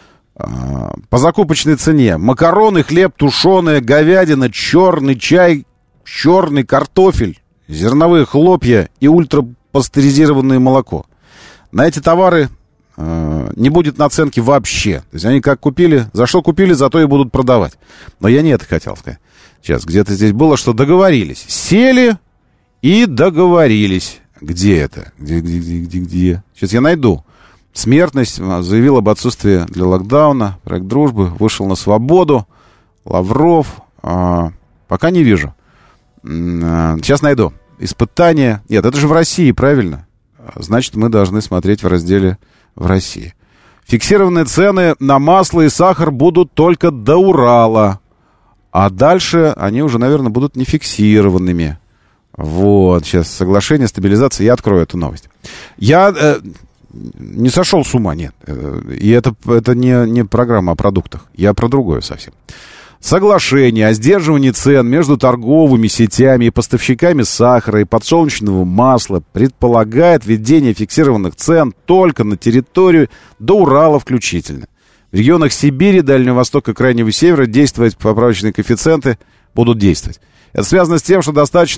по закупочной цене. Макароны, хлеб, тушеная, говядина, черный чай, черный картофель, зерновые хлопья и ультрапастеризированное молоко. На эти товары э, не будет наценки вообще. То есть они как купили, за что купили, за то и будут продавать. Но я не это хотел сказать. Сейчас, где-то здесь было, что договорились. Сели и договорились. Где это? Где, где, где, где, где? Сейчас я найду. Смертность заявил об отсутствии для локдауна. Проект дружбы вышел на свободу. Лавров. А, пока не вижу. А, сейчас найду. Испытания. Нет, это же в России, правильно? Значит, мы должны смотреть в разделе «В России». Фиксированные цены на масло и сахар будут только до Урала. А дальше они уже, наверное, будут нефиксированными. Вот. Сейчас соглашение, стабилизация. Я открою эту новость. Я... Э, не сошел с ума, нет. И это, это не, не программа о продуктах. Я про другое совсем. Соглашение о сдерживании цен между торговыми сетями и поставщиками сахара и подсолнечного масла предполагает введение фиксированных цен только на территорию до Урала включительно. В регионах Сибири, Дальнего Востока и Крайнего Севера действовать поправочные коэффициенты будут действовать. Это связано с тем, что достаточно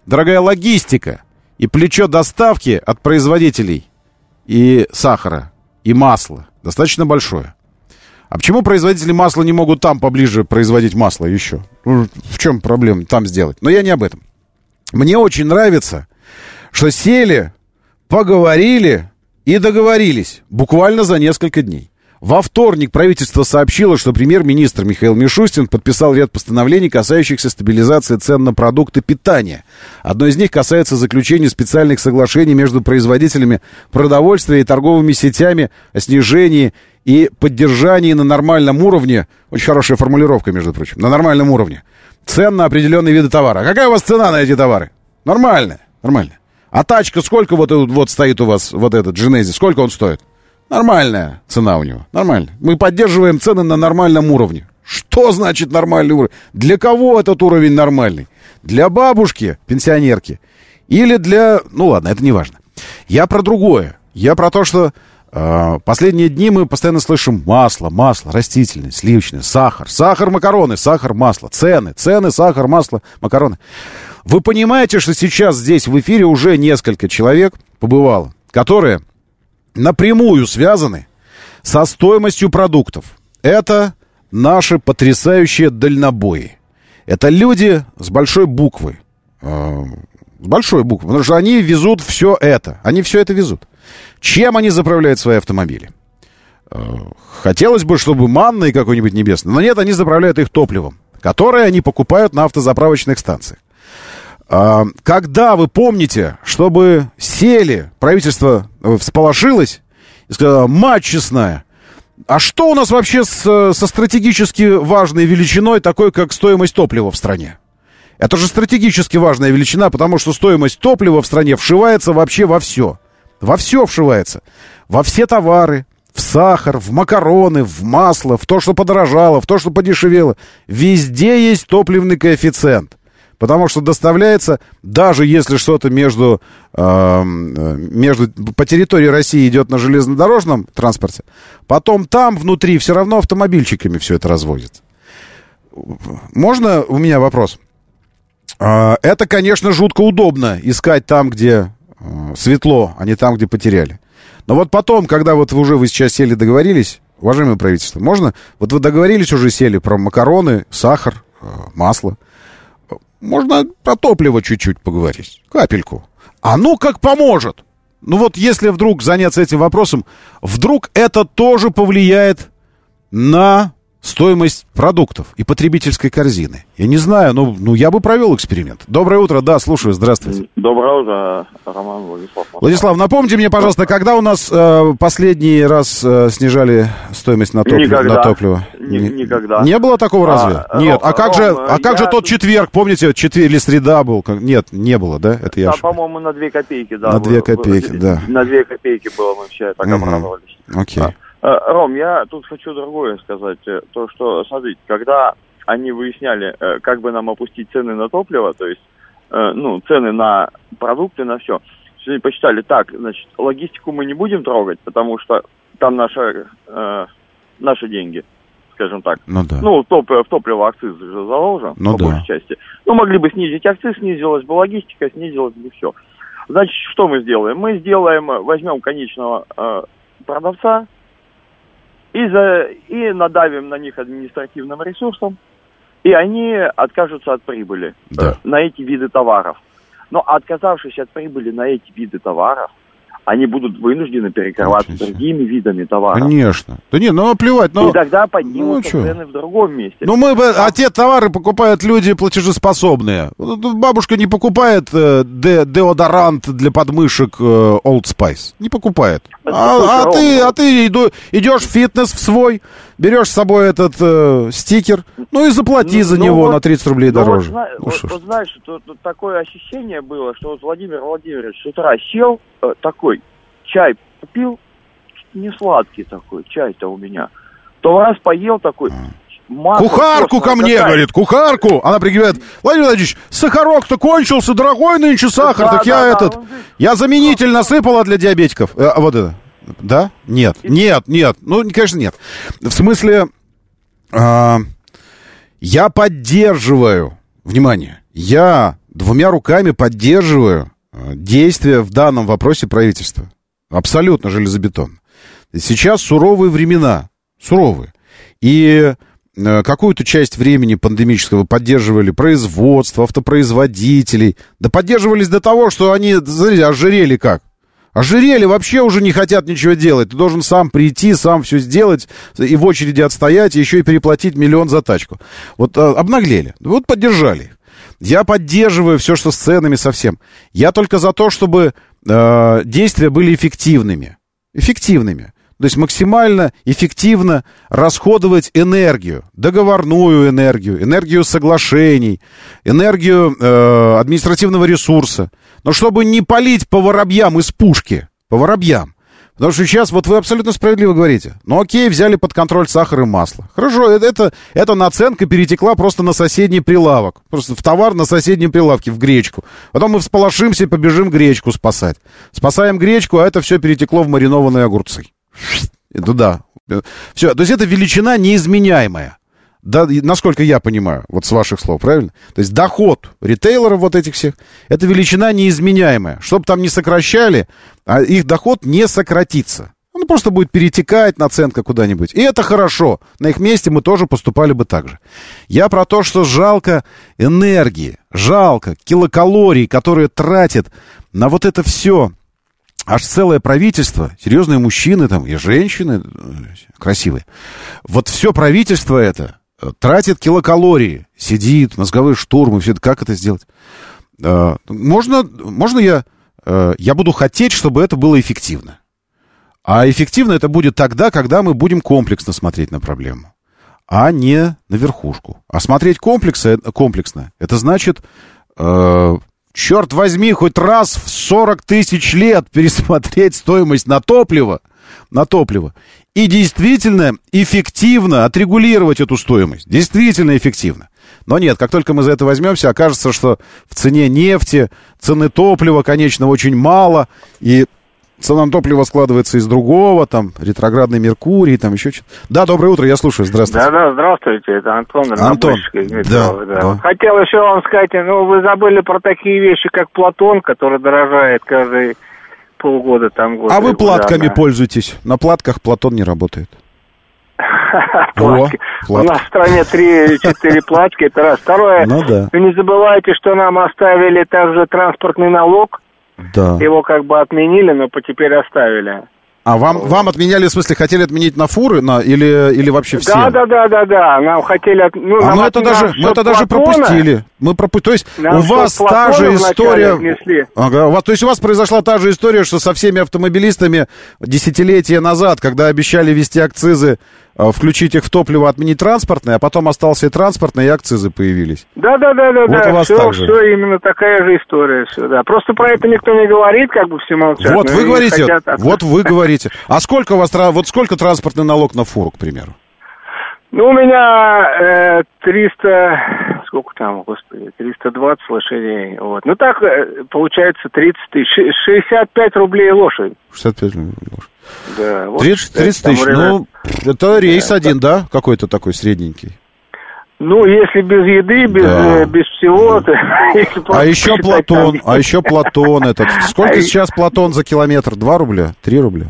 дорогая логистика и плечо доставки от производителей и сахара, и масла достаточно большое. А почему производители масла не могут там поближе производить масло еще? Ну, в чем проблема там сделать? Но я не об этом. Мне очень нравится, что сели, поговорили и договорились буквально за несколько дней. Во вторник правительство сообщило, что премьер-министр Михаил Мишустин подписал ряд постановлений, касающихся стабилизации цен на продукты питания. Одно из них касается заключения специальных соглашений между производителями продовольствия и торговыми сетями о снижении и поддержании на нормальном уровне, очень хорошая формулировка, между прочим, на нормальном уровне, цен на определенные виды товара. А какая у вас цена на эти товары? Нормальная, нормальная. А тачка сколько вот, вот стоит у вас, вот этот Genesis, сколько он стоит? Нормальная цена у него, нормально. Мы поддерживаем цены на нормальном уровне. Что значит нормальный уровень? Для кого этот уровень нормальный? Для бабушки, пенсионерки? Или для... Ну ладно, это не важно. Я про другое. Я про то, что э, последние дни мы постоянно слышим масло, масло, растительное, сливочное, сахар. Сахар, макароны, сахар, масло. Цены, цены, сахар, масло, макароны. Вы понимаете, что сейчас здесь в эфире уже несколько человек побывало, которые... напрямую связаны со стоимостью продуктов. Это наши потрясающие дальнобои. Это люди с большой буквы. Э, с большой буквы. Потому что они везут все это. Они все это везут. Чем они заправляют свои автомобили? Э, хотелось бы, чтобы манной какой-нибудь небесной. Но нет, они заправляют их топливом, которое они покупают на автозаправочных станциях. Когда вы помните, чтобы сели, правительство всполошилось и сказало: мать честная, а что у нас вообще с, со стратегически важной величиной, такой как стоимость топлива в стране? Это же стратегически важная величина, потому что стоимость топлива в стране вшивается вообще во все. Во все вшивается. Во все товары, в сахар, в макароны, в масло, в то, что подорожало, в то, что подешевело. Везде есть топливный коэффициент. Потому что доставляется, даже если что-то между, э, между, по территории России идет на железнодорожном транспорте, потом там внутри все равно автомобильчиками все это развозится. Можно у меня вопрос? Э, это, конечно, жутко удобно искать там, где э, светло, а не там, где потеряли. Но вот потом, когда вот вы уже вы сейчас сели, договорились, уважаемое правительство, можно? Вот вы договорились уже, сели про макароны, сахар, э, масло. Можно про топливо чуть-чуть поговорить. Капельку. А ну как поможет. Ну вот если вдруг заняться этим вопросом, вдруг это тоже повлияет на стоимость продуктов и потребительской корзины. Я не знаю, но ну, я бы провел эксперимент. Доброе утро, да, слушаю, здравствуйте. Доброе утро, Роман, Владислав. Владислав, напомните мне, пожалуйста, когда у нас э, последний раз э, снижали стоимость на, топлив, на топливо? Ни, никогда. Не было такого разве? А, Нет, Ром, а как Ром, же, а как я... же тот четверг, помните, четверг или среда был? Нет, не было, да? Это я Да, ошибаюсь. по-моему, на две копейки, да. На две копейки, было, да. На две копейки было, мы все так угу. обрадовались. Окей. А. Ром, я тут хочу другое сказать. То, что, смотрите, когда они выясняли, как бы нам опустить цены на топливо, то есть, ну, цены на продукты, на все, они посчитали, так, значит, логистику мы не будем трогать, потому что там наши, э, наши деньги, скажем так. Ну, да. Ну, топ, в топливо акциз же заложен, ну, по да. большей части. Ну, могли бы снизить акциз, снизилась бы логистика, снизилась бы все. Значит, что мы сделаем? Мы сделаем, возьмем конечного э, продавца, И, за, и надавим на них административным ресурсом, и они откажутся от прибыли да. на эти виды товаров. Но отказавшись от прибыли на эти виды товаров, они будут вынуждены перекрываться другими видами товаров. Конечно. Да не, ну плевать. Но... И тогда поднимутся ну, цены в другом месте. Ну мы бы, а те товары покупают люди платежеспособные. Бабушка не покупает э, де, деодорант для подмышек э, Old Spice. Не покупает. А, а ты, а ты иду, идешь в фитнес в свой, берешь с собой этот э, стикер, ну и заплати ну, за ну, него вот, на тридцать рублей ну, дороже. Вот, ну, вот, вот знаешь, тут, тут такое ощущение было, что вот Владимир Владимирович с утра сел, э, такой, чай попил, не сладкий такой, чай-то у меня. То раз поел такой... Масло, кухарку ко мне, какая... говорит, кухарку. Она пригибает: Владимир Владимирович, сахарок-то кончился, дорогой нынче сахар. Да, так да, я да, этот, он... я заменитель насыпала для диабетиков. А, вот это. Да? Нет, нет, нет. Ну, конечно, нет. В смысле, э, я поддерживаю, внимание, я двумя руками поддерживаю действия в данном вопросе правительства. Абсолютно железобетонно. Сейчас суровые времена. Суровые. И какую-то часть времени пандемического поддерживали производство, автопроизводителей. Да поддерживались до того, что они, смотрите, ожирели как. Ожирели, вообще уже не хотят ничего делать. Ты должен сам прийти, сам все сделать, и в очереди отстоять, и еще и переплатить миллион за тачку. Вот обнаглели. Вот поддержали. Я поддерживаю все, что с ценами совсем. Я только за то, чтобы э, действия были эффективными. Эффективными. То есть максимально эффективно расходовать энергию, договорную энергию, энергию соглашений, энергию э, административного ресурса. Но чтобы не палить по воробьям из пушки, по воробьям. Потому что сейчас, вот вы абсолютно справедливо говорите, ну окей, взяли под контроль сахар и масло. Хорошо, это, это, эта наценка перетекла просто на соседний прилавок. Просто в товар на соседнем прилавке, в гречку. Потом мы всполошимся и побежим гречку спасать. Спасаем гречку, а это все перетекло в маринованные огурцы. Это да. Все, то есть это величина неизменяемая. Да, насколько я понимаю, вот с ваших слов, правильно? То есть доход ритейлеров вот этих всех, это величина неизменяемая. Что бы там ни сокращали, а их доход не сократится. Он просто будет перетекать, наценка куда-нибудь. И это хорошо. На их месте мы тоже поступали бы так же. Я про то, что жалко энергии, жалко килокалорий, которые тратят на вот это все. Аж целое правительство, серьезные мужчины там и женщины красивые. Вот все правительство это тратит килокалории, сидит, мозговой штурм и все это. Как это сделать? Можно, можно я, я буду хотеть, чтобы это было эффективно. А эффективно это будет тогда, когда мы будем комплексно смотреть на проблему, а не на верхушку. А смотреть комплексно, комплексно это значит... Черт возьми, хоть раз в сорок тысяч лет пересмотреть стоимость на топливо, на топливо. И действительно эффективно отрегулировать эту стоимость. Действительно эффективно. Но нет, как только мы за это возьмемся, окажется, что в цене нефти, цены топлива, конечно, очень мало. И цена топлива складывается из другого, там, ретроградный Меркурий, там еще что-то. Да, доброе утро, я слушаю, здравствуйте. Да-да, здравствуйте, это Антон. Антон, да, да. да. Хотел еще вам сказать, ну, вы забыли про такие вещи, как Платон, который дорожает каждые полгода, там, год. А вы платками пользуетесь? На платках Платон не работает. Платки. У нас в стране три-четыре платки, это раз. Второе, вы не забывайте, что нам оставили также транспортный налог. Да. Его как бы отменили, но теперь оставили. А вам, вам отменяли, в смысле, хотели отменить на фуры на, или, или вообще все? Да, да, да, да, да. Нам хотели от... ну, а нам мы это даже, мы это даже пропустили. Мы пропу... То есть нам у вас та же история. Ага, у вас, то есть у вас произошла та же история, что со всеми автомобилистами десятилетия назад, когда обещали ввести акцизы, включить их в топливо, отменить транспортное, а потом остался и транспортное, и акцизы появились. Да, да, да, да, вот да. У вас все, так же. все именно такая же история. Все, да. Просто про это никто не говорит, как бы все молчат. Вот вы говорите, хотят... вот вы говорите. А сколько у вас, вот сколько транспортный налог на фуру, к примеру? Ну, у меня э, триста, сколько там, господи, триста двадцать лошадей. Вот. Ну, так, э, получается, тридцать тысяч, шестьдесят пять рублей лошадь. шестьдесят пять рублей лошадь. Да, вот, тридцать, тридцать тысяч, ну, это рейс да, один, да, какой-то такой средненький? Ну, если без еды, без, да. э, без всего... То, а еще Платон, там... а еще Платон этот. Сколько а сейчас Платон за километр? Два рубля? Три рубля?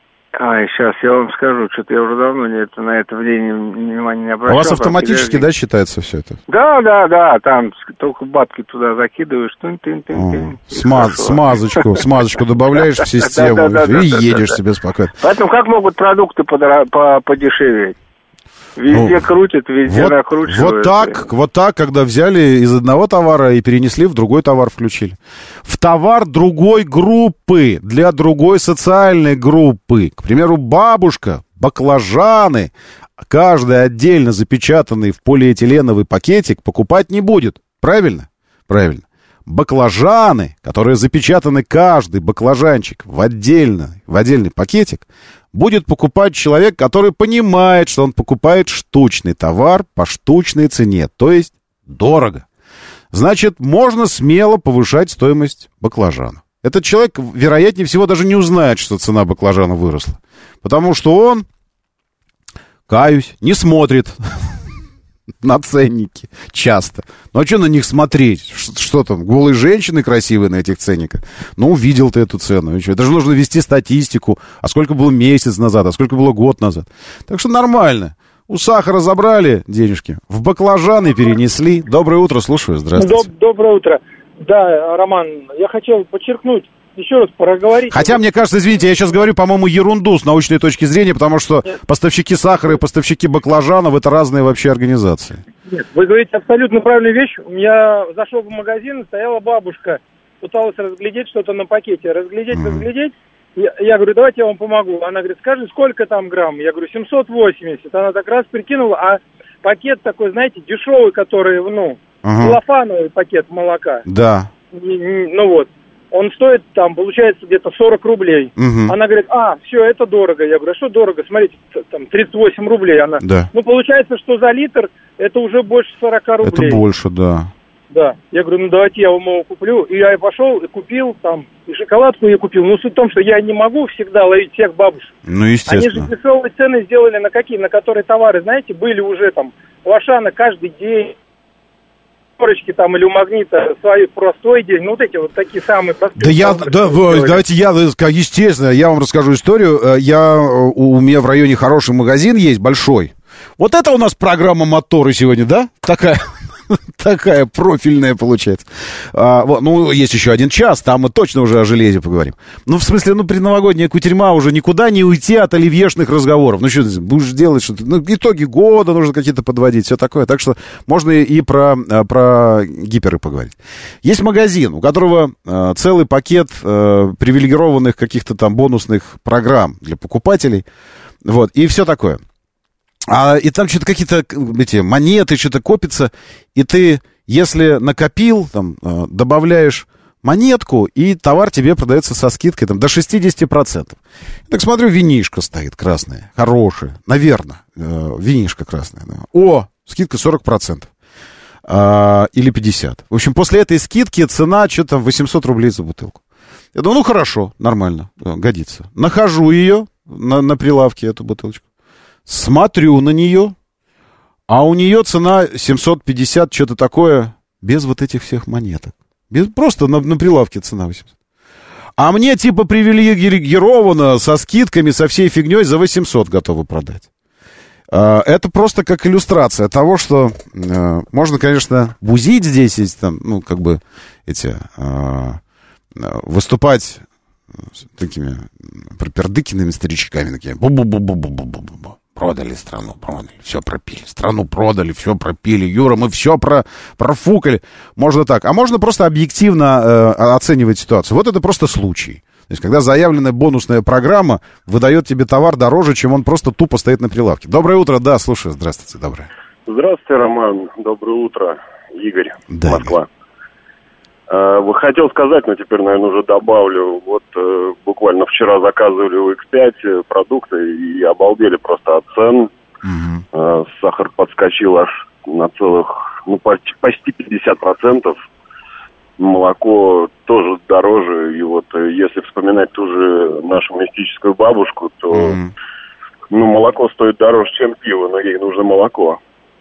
А, сейчас я вам скажу, что-то я уже давно не, это, на это время внимания не обращал. У вас автоматически, да, считается все это? Да, да, да, там только бабки туда закидываешь. Тын, тын, тын, тын, Смаз, смазочку, смазочку добавляешь в систему и едешь себе спокойно. Поэтому как могут продукты подешеветь? Везде ну, крутят, везде вот, накручивают. Вот так, вот так, когда взяли из одного товара и перенесли в другой товар, включили. В товар другой группы, для другой социальной группы. К примеру, бабушка, баклажаны, каждый отдельно запечатанный в полиэтиленовый пакетик покупать не будет. Правильно? Правильно. Баклажаны, которые запечатаны каждый баклажанчик в отдельный, в отдельный пакетик, будет покупать человек, который понимает, что он покупает штучный товар по штучной цене, то есть дорого. Значит, можно смело повышать стоимость баклажана. Этот человек, вероятнее всего, даже не узнает, что цена баклажана выросла. Потому что он, каюсь, не смотрит на ценники часто. Ну, а что на них смотреть? Что, что там, голые женщины красивые на этих ценниках? Ну, увидел ты эту цену. Это же нужно вести статистику. А сколько было месяц назад, а сколько было год назад. Так что нормально. У сахара забрали денежки, в баклажаны перенесли. Доброе утро, слушаю, здравствуйте. Доб- Доброе утро. Да, Роман, я хотел подчеркнуть, еще раз проговорить. Хотя, мне кажется, извините, я сейчас говорю, по-моему, ерунду с научной точки зрения, потому что Нет. поставщики сахара и поставщики баклажанов — это разные вообще организации. Нет, вы говорите абсолютно правильную вещь. Я зашел в магазин, стояла бабушка, пыталась разглядеть что-то на пакете. Разглядеть, mm. разглядеть. Я, я говорю, давайте я вам помогу. Она говорит, скажи, сколько там грамм? Я говорю, семьсот восемьдесят. Она так раз прикинула, а пакет такой, знаете, дешевый, который, ну, uh-huh. целлофановый пакет молока. Да. Ну вот. Он стоит там, получается, где-то сорок рублей. Угу. Она говорит, а, все, это дорого. Я говорю, а что дорого? Смотрите, там тридцать восемь рублей. Она, да. Ну, получается, что за литр это уже больше сорок рублей. Это больше, да. Да. Я говорю, ну, давайте я вам его куплю. И я пошел и купил там, и шоколадку я купил. Но суть в том, что я не могу всегда ловить всех бабушек. Ну, естественно. Они же дешевые цены сделали на какие? На которые товары, знаете, были уже там у Ашана каждый день. Корочки там или у Магнита свой простой день, ну вот эти вот такие самые простые. Да я, да, вы, давайте я, естественно, я вам расскажу историю. Я, у, у меня в районе хороший магазин есть, большой. Вот это у нас программа «Моторы» сегодня, да? Такая, такая профильная получается. А, вот, ну, есть еще один час, там мы точно уже о железе поговорим. Ну, в смысле, ну, предновогодняя кутерьма, уже никуда не уйти от оливьешных разговоров. Ну, что ты будешь делать что-то? Ну, итоги года нужно какие-то подводить, все такое. Так что можно и про, про гиперы поговорить. Есть магазин, у которого э, целый пакет э, привилегированных каких-то там бонусных программ для покупателей. Вот, и все такое. А, и там что-то какие-то эти монеты, что-то копится, и ты, если накопил, там, добавляешь монетку, и товар тебе продается со скидкой там, до шестьдесят процентов. Так смотрю, винишко стоит красное, хорошее, наверное, винишко красное. Да. О, скидка сорок процентов. А, или пятьдесят процентов. В общем, после этой скидки цена что-то восемьсот рублей за бутылку. Я думаю, ну хорошо, нормально, годится. Нахожу ее на, на прилавке, эту бутылочку. Смотрю на нее, а у нее цена семьсот пятьдесят, что-то такое, без вот этих всех монеток. Без, просто на, на прилавке цена восемьсот. А мне типа привилегировано со скидками, со всей фигней за восемьсот готовы продать. А, это просто как иллюстрация того, что а, можно, конечно, бузить здесь, если там, ну, как бы, эти, а, выступать такими пропердыкиными старичками, такими бу-бу-бу-бу-бу-бу-бу-бу. Продали страну, продали, все пропили. Страну продали, все пропили. Юра, мы все про, профукали. Можно так. А можно просто объективно э, оценивать ситуацию. Вот это просто случай. То есть, когда заявленная бонусная программа выдает тебе товар дороже, чем он просто тупо стоит на прилавке. Доброе утро, да, слушаю. Здравствуйте, доброе. Здравствуйте, Роман. Доброе утро. Игорь, да, Москва. Э, хотел сказать, но теперь, наверное, уже добавлю. Вот э, буквально вчера заказывали у икс пять продукты и обалдели просто от цен. Mm-hmm. Э, сахар подскочил аж на целых, ну, почти, почти пятьдесят процентов. Молоко тоже дороже. И вот э, если вспоминать ту же нашу мистическую бабушку, то mm-hmm. ну, молоко стоит дороже, чем пиво, но ей нужно молоко.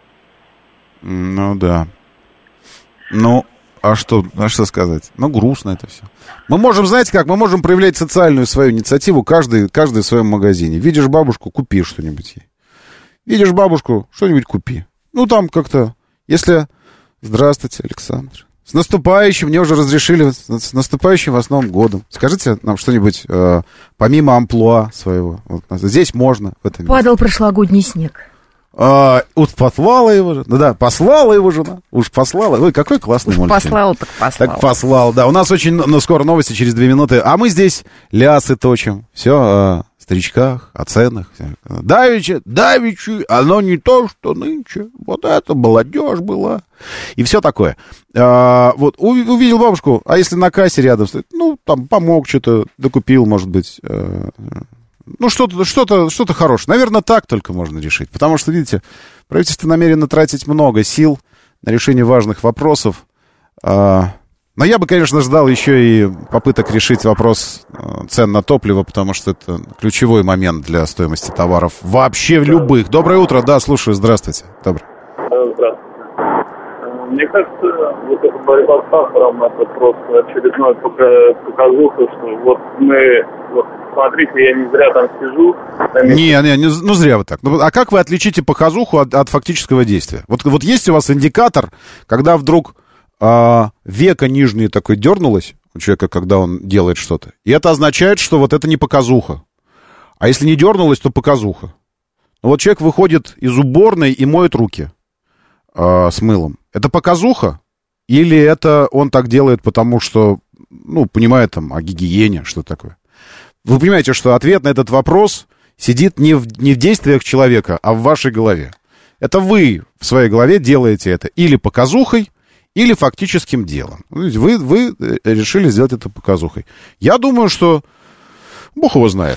Ну, да. Ну... А что, а что сказать? Ну, грустно это все. Мы можем, знаете как, мы можем проявлять социальную свою инициативу каждый, каждый в своем магазине. Видишь бабушку, купи что-нибудь ей. Видишь бабушку, что-нибудь купи. Ну, там как-то, если... Здравствуйте, Александр. С наступающим, мне уже разрешили, с наступающим вас Новым годом. Скажите нам что-нибудь э, помимо амплуа своего. Вот, здесь можно. В этом Падал прошлогодний снег. А, уж послала его жена. Да, послала его жена. Уж послала. Ой, какой классный мультфильм. Послал, так послал. Так послал, да. У нас очень ну, скоро новости, через две минуты. А мы здесь лясы точим. Все о старичках, о ценах. Давичи, давичи, оно не то, что нынче. Вот это молодежь была. И все такое. А, вот, увидел бабушку, а если на кассе рядом стоит, ну, там, помог что-то, докупил, может быть... Ну, что-то, что-то, что-то хорошее. Наверное, так только можно решить. Потому что, видите, правительство намерено тратить много сил на решение важных вопросов. Но я бы, конечно, ждал еще и попыток решить вопрос цен на топливо, потому что это ключевой момент для стоимости товаров вообще любых. Доброе утро, да, слушаю, здравствуйте. Доброе. Здравствуйте. Мне кажется, вот эта борьба с сахаром, это просто очередной показуха, что вот мы, вот смотрите, я не зря там сижу. Не, не, не, ну зря вы так. Ну, а как вы отличите показуху от, от фактического действия? Вот, вот есть у вас индикатор, когда вдруг а, веко нижнее такое дернулось у человека, когда он делает что-то, и это означает, что вот это не показуха. А если не дернулось, то показуха. Ну, вот человек выходит из уборной и моет руки а, с мылом. Это показуха? Или это он так делает, потому что, ну, понимает там о гигиене, что такое? Вы понимаете, что ответ на этот вопрос сидит не в, не в действиях человека, а в вашей голове. Это вы в своей голове делаете это или показухой, или фактическим делом. Вы, вы решили сделать это показухой. Я думаю, что Бог его знает.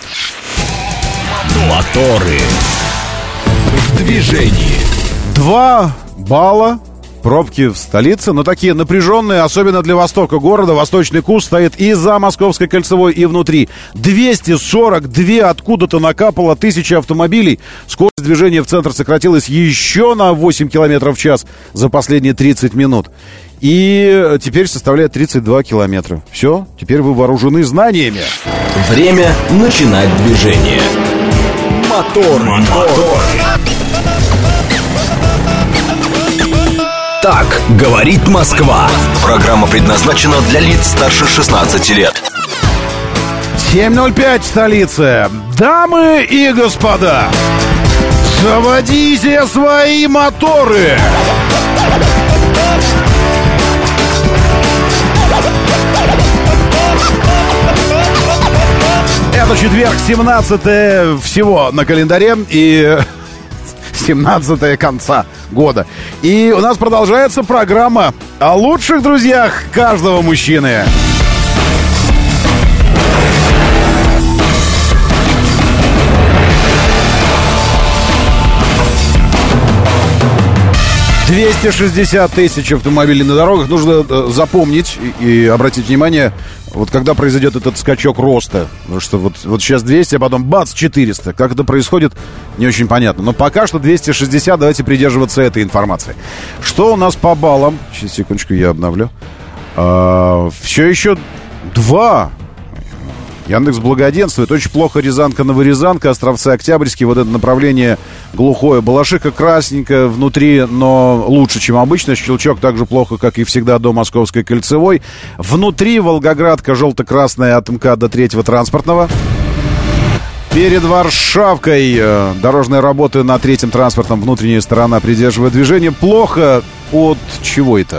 Моторы в движении. Два балла. Пробки в столице, но такие напряженные, особенно для востока города. Восточный куст стоит и за Московской кольцевой, и внутри. двести сорок два откуда-то накапало тысячи автомобилей. Скорость движения в центр сократилась еще на восемь километров в час за последние тридцать минут. И теперь составляет тридцать два километра. Все, теперь вы вооружены знаниями. Время начинать движение. Мотор, мотор. Так говорит Москва. Программа предназначена для лиц старше шестнадцати лет. семь ноль пять в столице. Дамы и господа, заводите свои моторы. Это четверг, семнадцатое всего на календаре и семнадцатое конца года. И у нас продолжается программа о лучших друзьях каждого мужчины. двести шестьдесят тысяч автомобилей на дорогах. Нужно запомнить и, и обратить внимание, вот когда произойдет этот скачок роста. Потому что вот, вот сейчас двести, а потом бац, четыреста. Как это происходит, не очень понятно. Но пока что двести шестьдесят, давайте придерживаться этой информации. Что у нас по баллам? Сейчас, секундочку, я обновлю. А, все еще два. Яндекс благоденствует. Очень плохо Рязанка-Новорязанка, Островцы Октябрьские. Вот это направление глухое. Балашиха красненькая внутри, но лучше, чем обычно. Щелчок так же плохо, как и всегда до Московской кольцевой. Внутри Волгоградка желто-красная от МКАД до третьего транспортного. Перед Варшавкой э, дорожные работы на третьем транспортном. Внутренняя сторона придерживает движение. Плохо от чего это?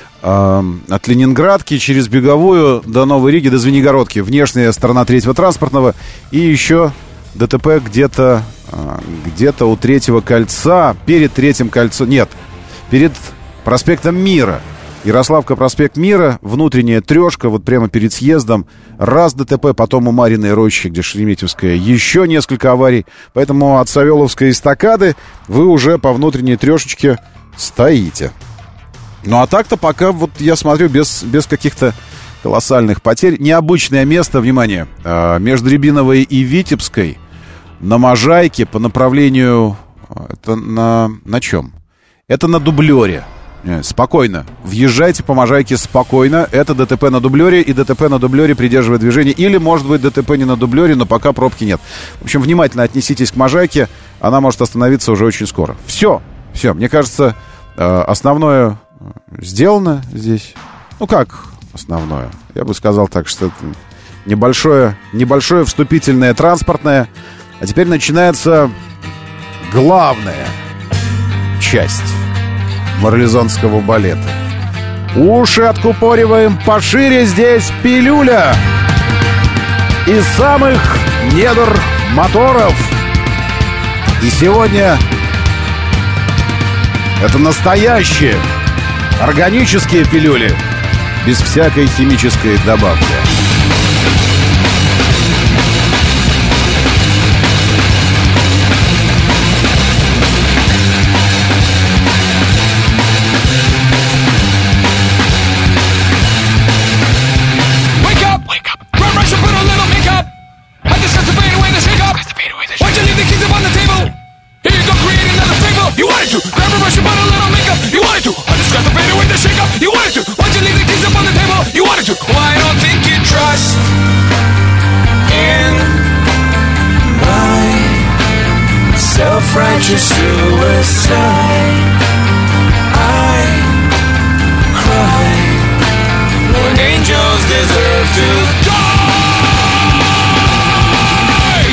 От Ленинградки через Беговую до Новой Риги, до Звенигородки. Внешняя сторона третьего транспортного. И еще ДТП где-то где-то у третьего кольца. Перед третьим кольцом. Нет, перед проспектом Мира. Ярославка, проспект Мира. Внутренняя трешка, вот прямо перед съездом. Раз ДТП, потом у Мариной Рощи, где Шереметьевская. Еще несколько аварий. Поэтому от Савеловской эстакады вы уже по внутренней трешечке стоите. Ну, а так-то пока, вот я смотрю, без, без каких-то колоссальных потерь. Необычное место, внимание, между Рябиновой и Витебской на Можайке по направлению... Это на, на чем? Это на дублере. Спокойно. Въезжайте по Можайке спокойно. Это ДТП на дублере, и ДТП на дублере придерживает движение. Или, может быть, ДТП не на дублере, но пока пробки нет. В общем, внимательно отнеситесь к Можайке. Она может остановиться уже очень скоро. Все. Все. Мне кажется, основное... сделано здесь. Ну как основное? Я бы сказал так, что это небольшое, небольшое вступительное транспортное. А теперь начинается главная часть марлезонского балета. Уши откупориваем пошире, здесь пилюля из самых недр моторов. И сегодня это настоящие органические пилюли, без всякой химической добавки. Wake up! Wake up! Run, rush, and put a little makeup. I just got to fade away the shake up. Why'd you leave the keys up on the table? Here you go, create another fable. You wanted to grab a brush and put a little makeup. self-righteous suicide. I cry when angels deserve to die.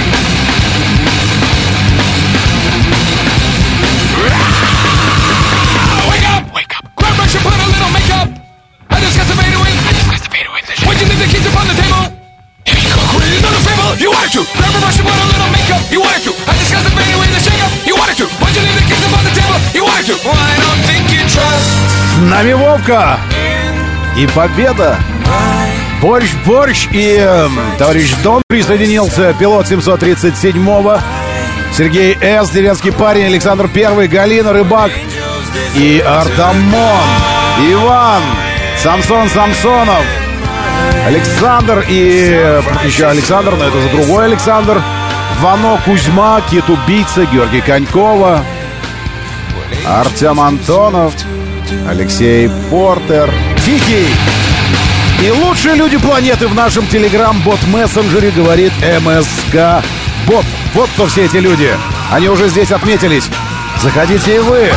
Wake up, wake up. Grab brush and put a little makeup. I just got to fade away. I just got to fade away. Why'd you leave the keys upon the table? Here you go. Create another fable. You wanted to. Grab a brush and put a little makeup. You wanted to. I just got to fade away the shake-up. You wanted to. Why'd you leave the keys upon the table? You wanted to. Well, I don't think you trust. С нами Вовка. И победа. Борщ, борщ. И э, товарищ Дон присоединился. Пилот семьсот тридцать седьмого. Сергей С., деревенский парень. Александр Первый, Галина, Рыбак. И Артамон. Иван. Самсон Самсонов. Александр и еще Александр, но это уже другой Александр. Вано Кузьма, Кит Убийца, Георгий Конькова, Артем Антонов, Алексей Портер, Тихий. И лучшие люди планеты в нашем телеграм-бот-мессенджере, говорит МСК Бот. Вот кто все эти люди. Они уже здесь отметились. Заходите и вы.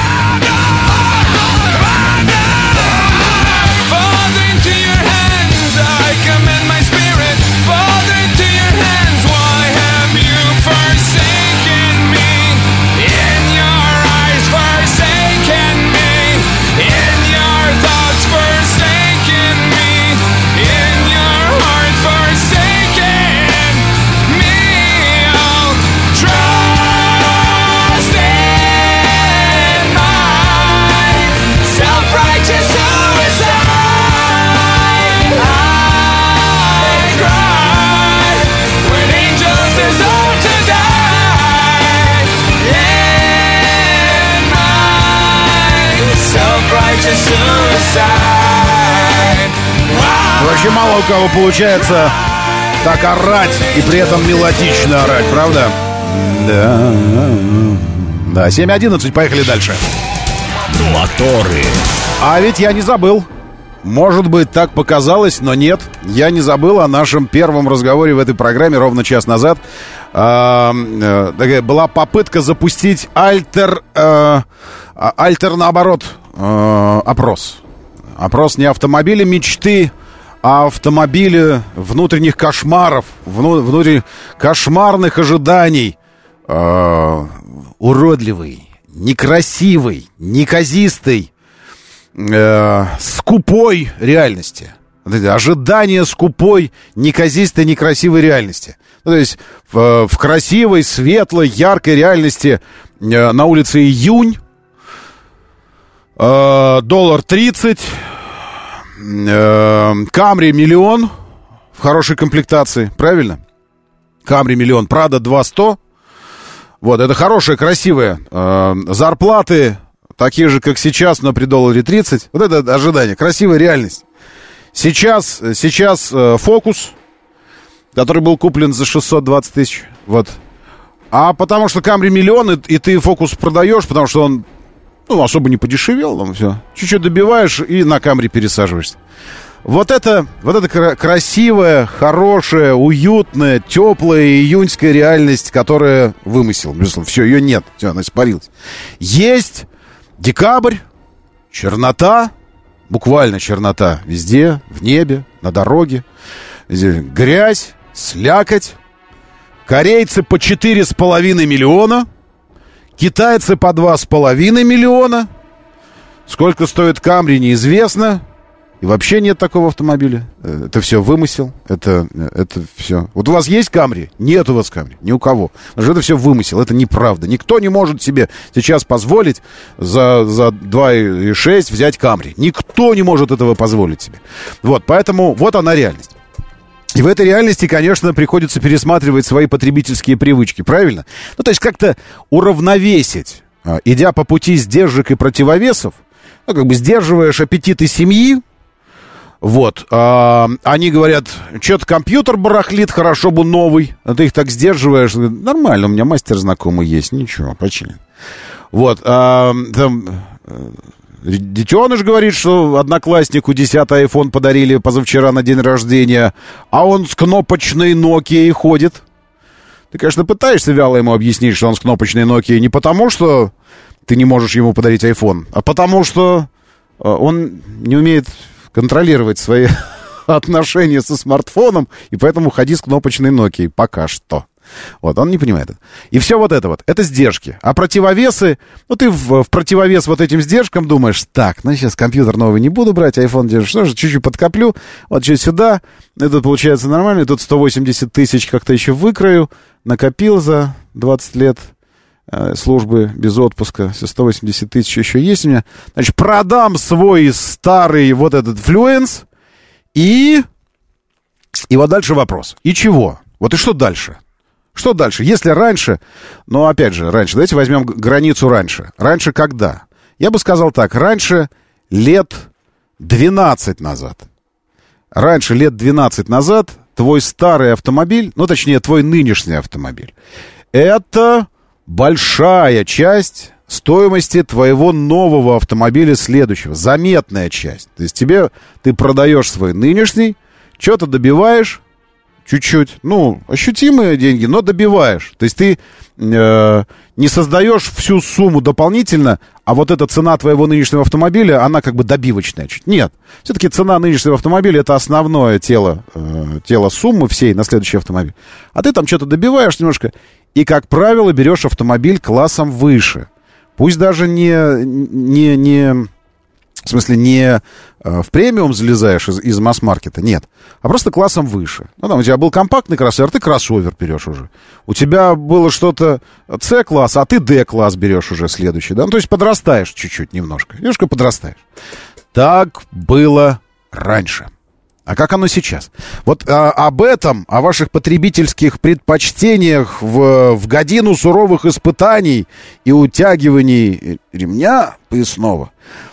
Вообще мало у кого получается так орать и при этом мелодично орать, правда? Да. Да, семь одиннадцать, поехали дальше. Моторы. А ведь я не забыл. Может быть, так показалось, но нет. Я не забыл о нашем первом разговоре в этой программе ровно час назад. А, а, такая была попытка запустить альтер... А, альтер, наоборот, а, опрос. Опрос не автомобиля мечты, а автомобиля внутренних кошмаров, вну, внутри кошмарных ожиданий. Э, уродливый, некрасивый, неказистый, э, скупой реальности. Ожидание скупой, неказистой, некрасивой реальности. Ну, то есть в, в красивой, светлой, яркой реальности э, на улице июнь, э, доллар тридцать, Камри миллион в хорошей комплектации, правильно? Камри миллион, Прада два сто. Вот, это хорошая, красивая. Э, зарплаты такие же, как сейчас, но при долларе тридцать. Вот это ожидание, красивая реальность. Сейчас, сейчас э, Фокус, который был куплен за шестьсот двадцать тысяч. Вот. А потому что Камри миллион, и, и ты Фокус продаешь, потому что он... Ну, особо не подешевел, там все. Чуть-чуть добиваешь и на Камри пересаживаешься. Вот это, вот это красивая, хорошая, уютная, теплая июньская реальность, которая вымысел. Безусловно, все, ее нет. Все, она испарилась. Есть декабрь, чернота, буквально чернота везде, в небе, на дороге. Грязь, слякоть. Корейцы по четыре с половиной миллиона. Китайцы по два с половиной миллиона. Сколько стоит Камри, неизвестно. И вообще нет такого автомобиля. Это все вымысел. Это, это все. Вот у вас есть Камри? Нет у вас Камри. Ни у кого. Потому что это все вымысел. Это неправда. Никто не может себе сейчас позволить за, за два и шесть взять Камри. Никто не может этого позволить себе. Вот, поэтому вот она реальность. И в этой реальности, конечно, приходится пересматривать свои потребительские привычки, правильно? Ну, то есть как-то уравновесить, идя по пути сдержек и противовесов, ну, как бы сдерживаешь аппетиты семьи, вот, а, они говорят, что-то компьютер барахлит, хорошо бы новый, а ты их так сдерживаешь, нормально, у меня мастер знакомый есть, ничего, починит. Вот, а, там... Детеныш говорит, что однокласснику десятый айфон подарили позавчера на день рождения, а он с кнопочной Nokia ходит. Ты, конечно, пытаешься вяло ему объяснить, что он с кнопочной Nokia не потому, что ты не можешь ему подарить iPhone, а потому, что он не умеет контролировать свои отношения со смартфоном, и поэтому ходи с кнопочной Nokia пока что. Вот, он не понимает это. И все вот это вот, это сдержки. А противовесы, ну ты в, в противовес вот этим сдержкам думаешь, так, ну сейчас компьютер новый не буду брать, iPhone держишь, что же, чуть-чуть подкоплю, вот чуть сюда, это получается нормально, тут сто восемьдесят тысяч как-то еще выкрою, накопил за двадцать лет э, службы без отпуска, все сто восемьдесят тысяч еще есть у меня, значит, продам свой старый вот этот Fluence, и... И вот дальше вопрос, и чего? Вот и что дальше? Что дальше? Если раньше, ну, опять же, раньше, давайте возьмем границу раньше. Раньше когда? Я бы сказал так, раньше лет двенадцать назад. Раньше лет двенадцать назад твой старый автомобиль, ну, точнее, твой нынешний автомобиль, это большая часть стоимости твоего нового автомобиля следующего. Заметная часть. То есть тебе, ты продаешь свой нынешний, что-то добиваешь, чуть-чуть, ну, ощутимые деньги, но добиваешь. То есть ты э, не создаешь всю сумму дополнительно, а вот эта цена твоего нынешнего автомобиля, она как бы добивочная чуть. Нет. Все-таки цена нынешнего автомобиля — это основное тело, э, тело суммы всей на следующий автомобиль. А ты там что-то добиваешь немножко, и, как правило, берешь автомобиль классом выше. Пусть даже не... не, не в смысле, не э, в премиум залезаешь из, из масс-маркета, нет, а просто классом выше. Ну, там у тебя был компактный кроссовер, ты кроссовер берешь уже. У тебя было что-то С-класс, а ты Д-класс берешь уже следующий, да? Ну, то есть подрастаешь чуть-чуть немножко, немножко подрастаешь. Так было раньше. А как оно сейчас? Вот а, об этом, о ваших потребительских предпочтениях в, в годину суровых испытаний и утягиваний ремня поясного,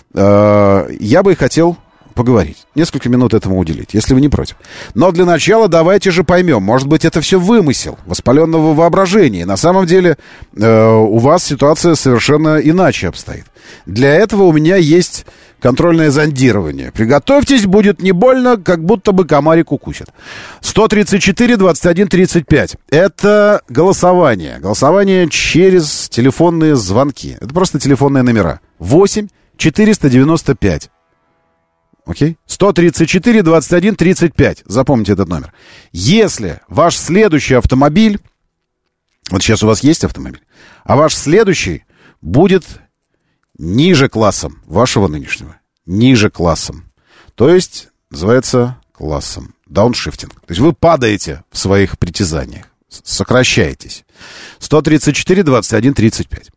я бы и хотел поговорить. Несколько минут этому уделить, если вы не против. Но для начала давайте же поймем. Может быть, это все вымысел воспаленного воображения. На самом деле э, у вас ситуация совершенно иначе обстоит. Для этого у меня есть контрольное зондирование. Приготовьтесь, будет не больно, как будто бы комарик укусит. сто тридцать четыре двадцать один тридцать пять. Это голосование. Голосование через телефонные звонки. Это просто телефонные номера. восемь четыреста девяносто пять. Окей? сто тридцать четыре двадцать один тридцать пять. Запомните этот номер. Если ваш следующий автомобиль... Вот сейчас у вас есть автомобиль. А ваш следующий будет ниже классом вашего нынешнего. Ниже классом. То есть, называется классом. Дауншифтинг. То есть вы падаете в своих притязаниях. Сокращаетесь. сто тридцать четыре двадцать один тридцать пять.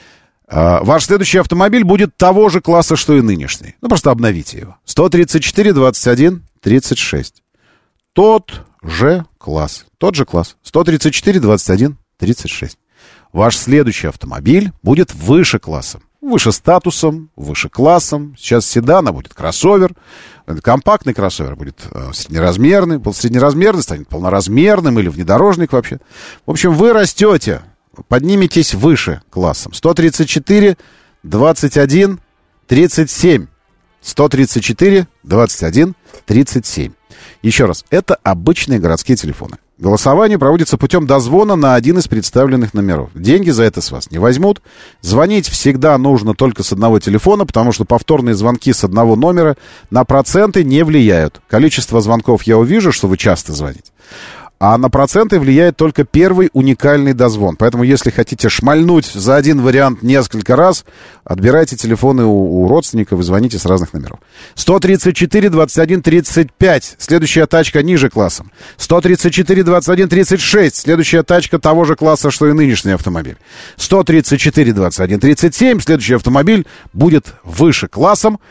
Uh, ваш следующий автомобиль будет того же класса, что и нынешний. Ну, просто обновите его. сто тридцать четыре двадцать один тридцать шесть. Тот же класс. Тот же класс. сто тридцать четыре двадцать один тридцать шесть. Ваш следующий автомобиль будет выше классом. Выше статусом, выше классом. Сейчас седана будет кроссовер. Компактный кроссовер будет э, среднеразмерный. Был среднеразмерный, станет полноразмерным или внедорожник вообще. В общем, вы растете. Подниметесь выше классом. сто тридцать четыре двадцать один тридцать семь. сто тридцать четыре двадцать один тридцать семь. Еще раз, это обычные городские телефоны. Голосование проводится путем дозвона на один из представленных номеров. Деньги за это с вас не возьмут. Звонить всегда нужно только с одного телефона, потому что повторные звонки с одного номера на проценты не влияют. Количество звонков я увижу, что вы часто звоните. А на проценты влияет только первый уникальный дозвон. Поэтому, если хотите шмальнуть за один вариант несколько раз, отбирайте телефоны у, у родственников и звоните с разных номеров. сто тридцать четыре двадцать один тридцать пять. Следующая тачка ниже классом. сто тридцать четыре двадцать один тридцать шесть. Следующая тачка того же класса, что и нынешний автомобиль. сто тридцать четыре двадцать один тридцать семь. Следующий автомобиль будет выше классом.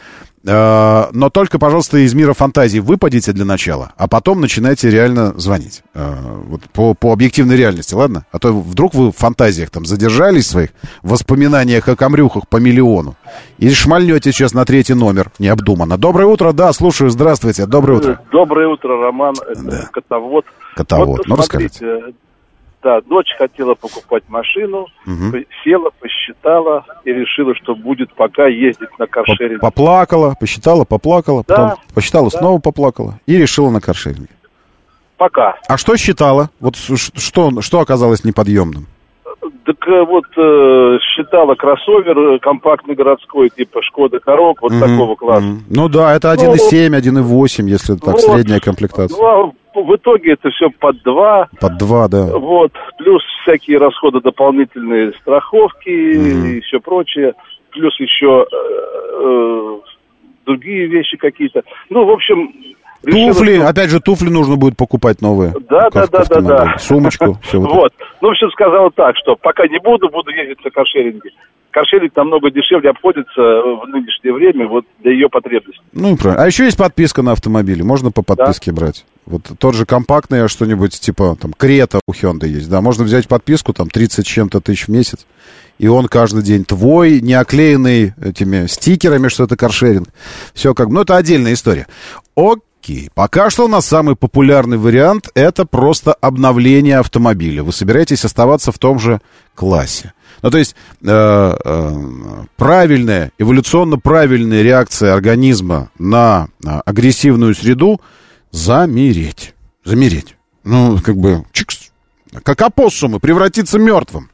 Но только, пожалуйста, из мира фантазии выпадите для начала, а потом начинайте реально звонить. Вот по, по объективной реальности, ладно? А то вдруг вы в фантазиях там задержались, в своих воспоминаниях о комрюхах по миллиону, и шмальнете сейчас на третий номер необдуманно. Доброе утро, да, слушаю, здравствуйте, доброе утро. Доброе утро, Роман, это да. Котовод. Котовод, вот, ну расскажите. Да, дочь хотела покупать машину, угу. села, посчитала и решила, что будет пока ездить на каршеринге. Поплакала, посчитала, поплакала, да, потом посчитала, да. снова поплакала и решила на каршеринге. Пока. А что считала? Вот что, что оказалось неподъемным? Так вот, э, считала кроссовер компактный городской, типа Шкода Корок, вот mm-hmm. такого класса. Mm-hmm. Ну да, это один и семь, один и восемь, если так, вот, средняя комплектация. Ну, а в итоге это все под два. Под два, да. Вот, плюс всякие расходы дополнительные, страховки mm-hmm. и все прочее. Плюс еще э, э, другие вещи какие-то. Ну, в общем... Туфли, решила, опять же, туфли нужно будет покупать новые. Да, да, да, да, да. Сумочку, все вот. Вот. Ну, в общем, сказала так, что пока не буду, буду ездить на каршеринге. Каршеринг намного дешевле обходится в нынешнее время, вот для ее потребностей. Ну, и правильно. А еще есть подписка на автомобили, можно по подписке да. брать. Вот тот же компактный, а что-нибудь типа, там, Крета у Hyundai есть, да, можно взять подписку, там, тридцать с чем-то тысяч в месяц, и он каждый день твой, не оклеенный этими стикерами, что это каршеринг. Все как бы, ну, это отдельная история. Окей. Пока что у нас самый популярный вариант — это просто обновление автомобиля. Вы собираетесь оставаться в том же классе. Ну, то есть э, э, правильная, эволюционно правильная реакция организма на э, агрессивную среду — замереть. Замереть. Ну, как бы, чикс, как опоссумы, превратиться мертвым.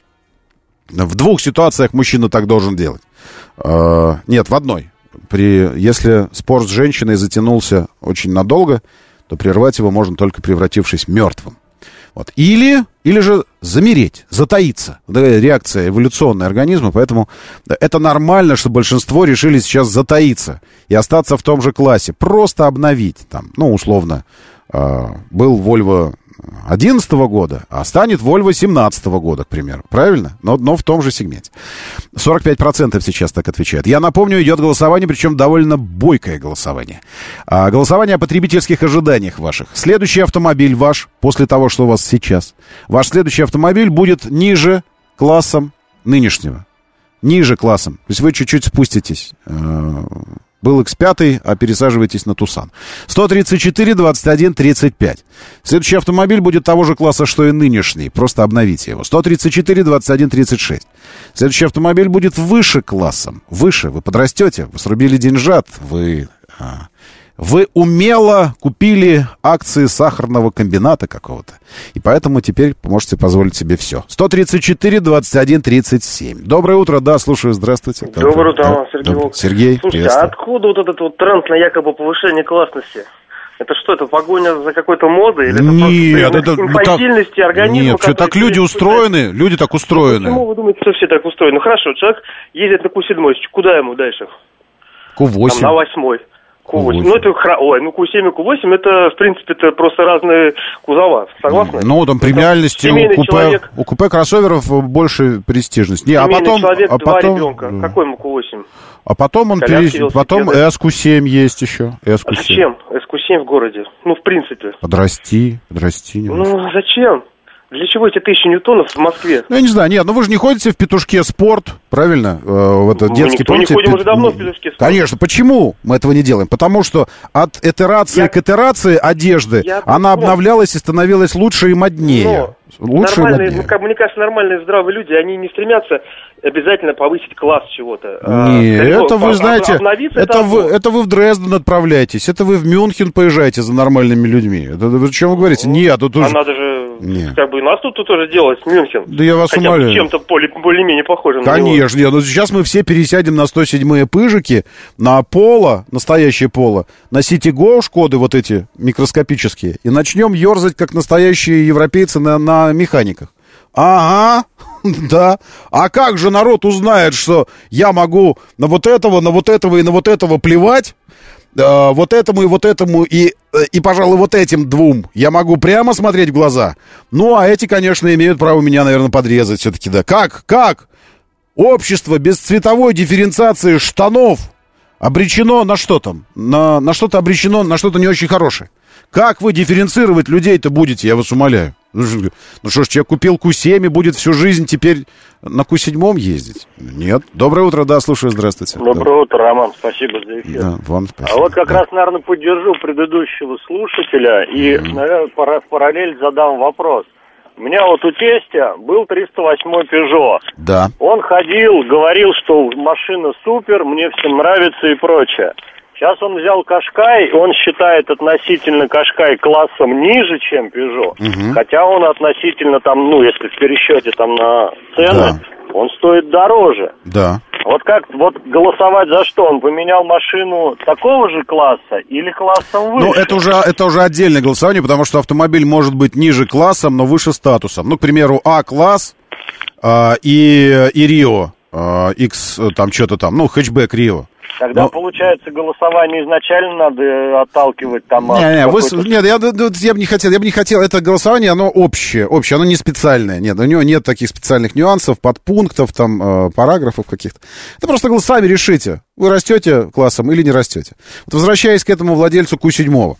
В двух ситуациях мужчина так должен делать. Э, нет, в одной. При, если спор с женщиной затянулся очень надолго, то прервать его можно только превратившись мертвым. Вот. Или, или же замереть, затаиться. Реакция эволюционная организма, поэтому это нормально, что большинство решили сейчас затаиться и остаться в том же классе. Просто обновить. Там, ну, условно, э, был Volvo одиннадцатого года, а станет Volvo семнадцатого года, к примеру. Правильно? Но, но в том же сегменте. сорок пять процентов сейчас так отвечают. Я напомню, идет голосование, причем довольно бойкое голосование. А, голосование о потребительских ожиданиях ваших. Следующий автомобиль ваш, после того, что у вас сейчас, ваш следующий автомобиль будет ниже классом нынешнего. Ниже классом. То есть вы чуть-чуть спуститесь. Был икс пять, а пересаживаетесь на Тусан. сто тридцать четыре двадцать один тридцать пять. Следующий автомобиль будет того же класса, что и нынешний. Просто обновите его. сто тридцать четыре двадцать один тридцать шесть. Следующий автомобиль будет выше классом. Выше. Вы подрастете. Вы срубили деньжат. Вы... А, вы умело купили акции сахарного комбината какого-то. И поэтому теперь можете позволить себе все. сто тридцать четыре двадцать один тридцать семь. Доброе утро, да, слушаю, здравствуйте. Доброе утро, да. Сергей Волк. Сергей, слушайте, а откуда вот этот вот тренд на якобы повышение классности? Это что, это погоня за какой-то модой? Или Нет, это, это инфантильности так... организма? Нет, все так люди устроены, люди так устроены. Почему вы думаете, что все так устроены? Ну хорошо, человек едет на Ку семь, куда ему дальше? Ку восемь. Там, на восьмой. Ку восемь. Ну, это, ой, ну, Ку семь и Ку восемь, это, в принципе, это просто разные кузова. Согласны? Ну, там премиальности у купе, человек... у купе кроссоверов больше престижность. Не, семейный а потом, человек, а два потом... ребенка. Какой ему Ку восемь? А потом он перес... потом эс ку семь есть еще. эс ку семь. А зачем эс ку семь в городе? Ну, в принципе. Подрасти, подрасти немножко. Ну, зачем? Для чего эти тысячи ньютонов в Москве? Ну, я не знаю, нет, ну вы же не ходите в петушке спорт, правильно? Э, в этот мы детский, помните? Мы не ходим пет... уже давно в петушке спорт. Конечно, почему мы этого не делаем? Потому что от итерации я... к итерации одежды я она думаю... обновлялась и становилась лучше и моднее. Но лучше нормальные, и моднее. Как мне кажется, нормальные здравые люди, они не стремятся обязательно повысить класс чего-то. Не, а, это вы а, знаете, это, это, вы, это вы в Дрезден отправляетесь, это вы в Мюнхен поезжаете за нормальными людьми. Это вы о чем вы говорите? Нет, тут а уже... надо же, Нет. как бы, нас тут тоже делать, Мюнхен. Да я вас Хотя умоляю. бы чем-то более, более-менее похожим на него. Конечно, нет, но сейчас мы все пересядем на сто седьмые пыжики, на Поло, настоящее Поло, на Ситиго, Шкоды вот эти микроскопические, и начнем ерзать, как настоящие европейцы на, на механиках. Ага, да. А как же народ узнает, что я могу на вот этого, на вот этого и на вот этого плевать? Э, вот этому и вот этому и, и, пожалуй, вот этим двум я могу прямо смотреть в глаза. Ну, а эти, конечно, имеют право меня, наверное, подрезать все-таки, да. Как? Как? Общество без цветовой дифференциации штанов обречено на что там? На, на что-то обречено, на что-то не очень хорошее. Как вы дифференцировать людей-то будете, я вас умоляю? Ну что ж, человек купил Ку семь и будет всю жизнь теперь на Ку семь ездить? Нет. Доброе утро, да, слушаю, здравствуйте. Доброе утро, Роман, спасибо за эфир. Да, вам спасибо. А вот как да. раз, наверное, поддержу предыдущего слушателя и, mm-hmm. наверное, в параллель задам вопрос. У меня вот у тестя был триста восьмой Peugeot. Да. Он ходил, говорил, что машина супер, мне всем нравится и прочее. Сейчас он взял Кашкай, он считает относительно Кашкай классом ниже, чем Peugeot. Угу. Хотя он относительно там, ну, если в пересчете там на цены, да. он стоит дороже. Да. Вот как, вот голосовать за что? Он поменял машину такого же класса или классом выше? Ну, это уже, это уже отдельное голосование, потому что автомобиль может быть ниже классом, но выше статусом. Ну, к примеру, А-класс э, и, и Рио, э, X, там что-то там, ну, хэтчбэк Рио. Тогда, но... получается, голосование изначально надо отталкивать там... Не, не, вы, нет, я, я бы не хотел, я бы не хотел, это голосование, оно общее, общее, оно не специальное, нет, у него нет таких специальных нюансов, подпунктов, там, э, параграфов каких-то. Это просто голосами решите, вы растете классом или не растете. Вот возвращаясь к этому владельцу Ку семь,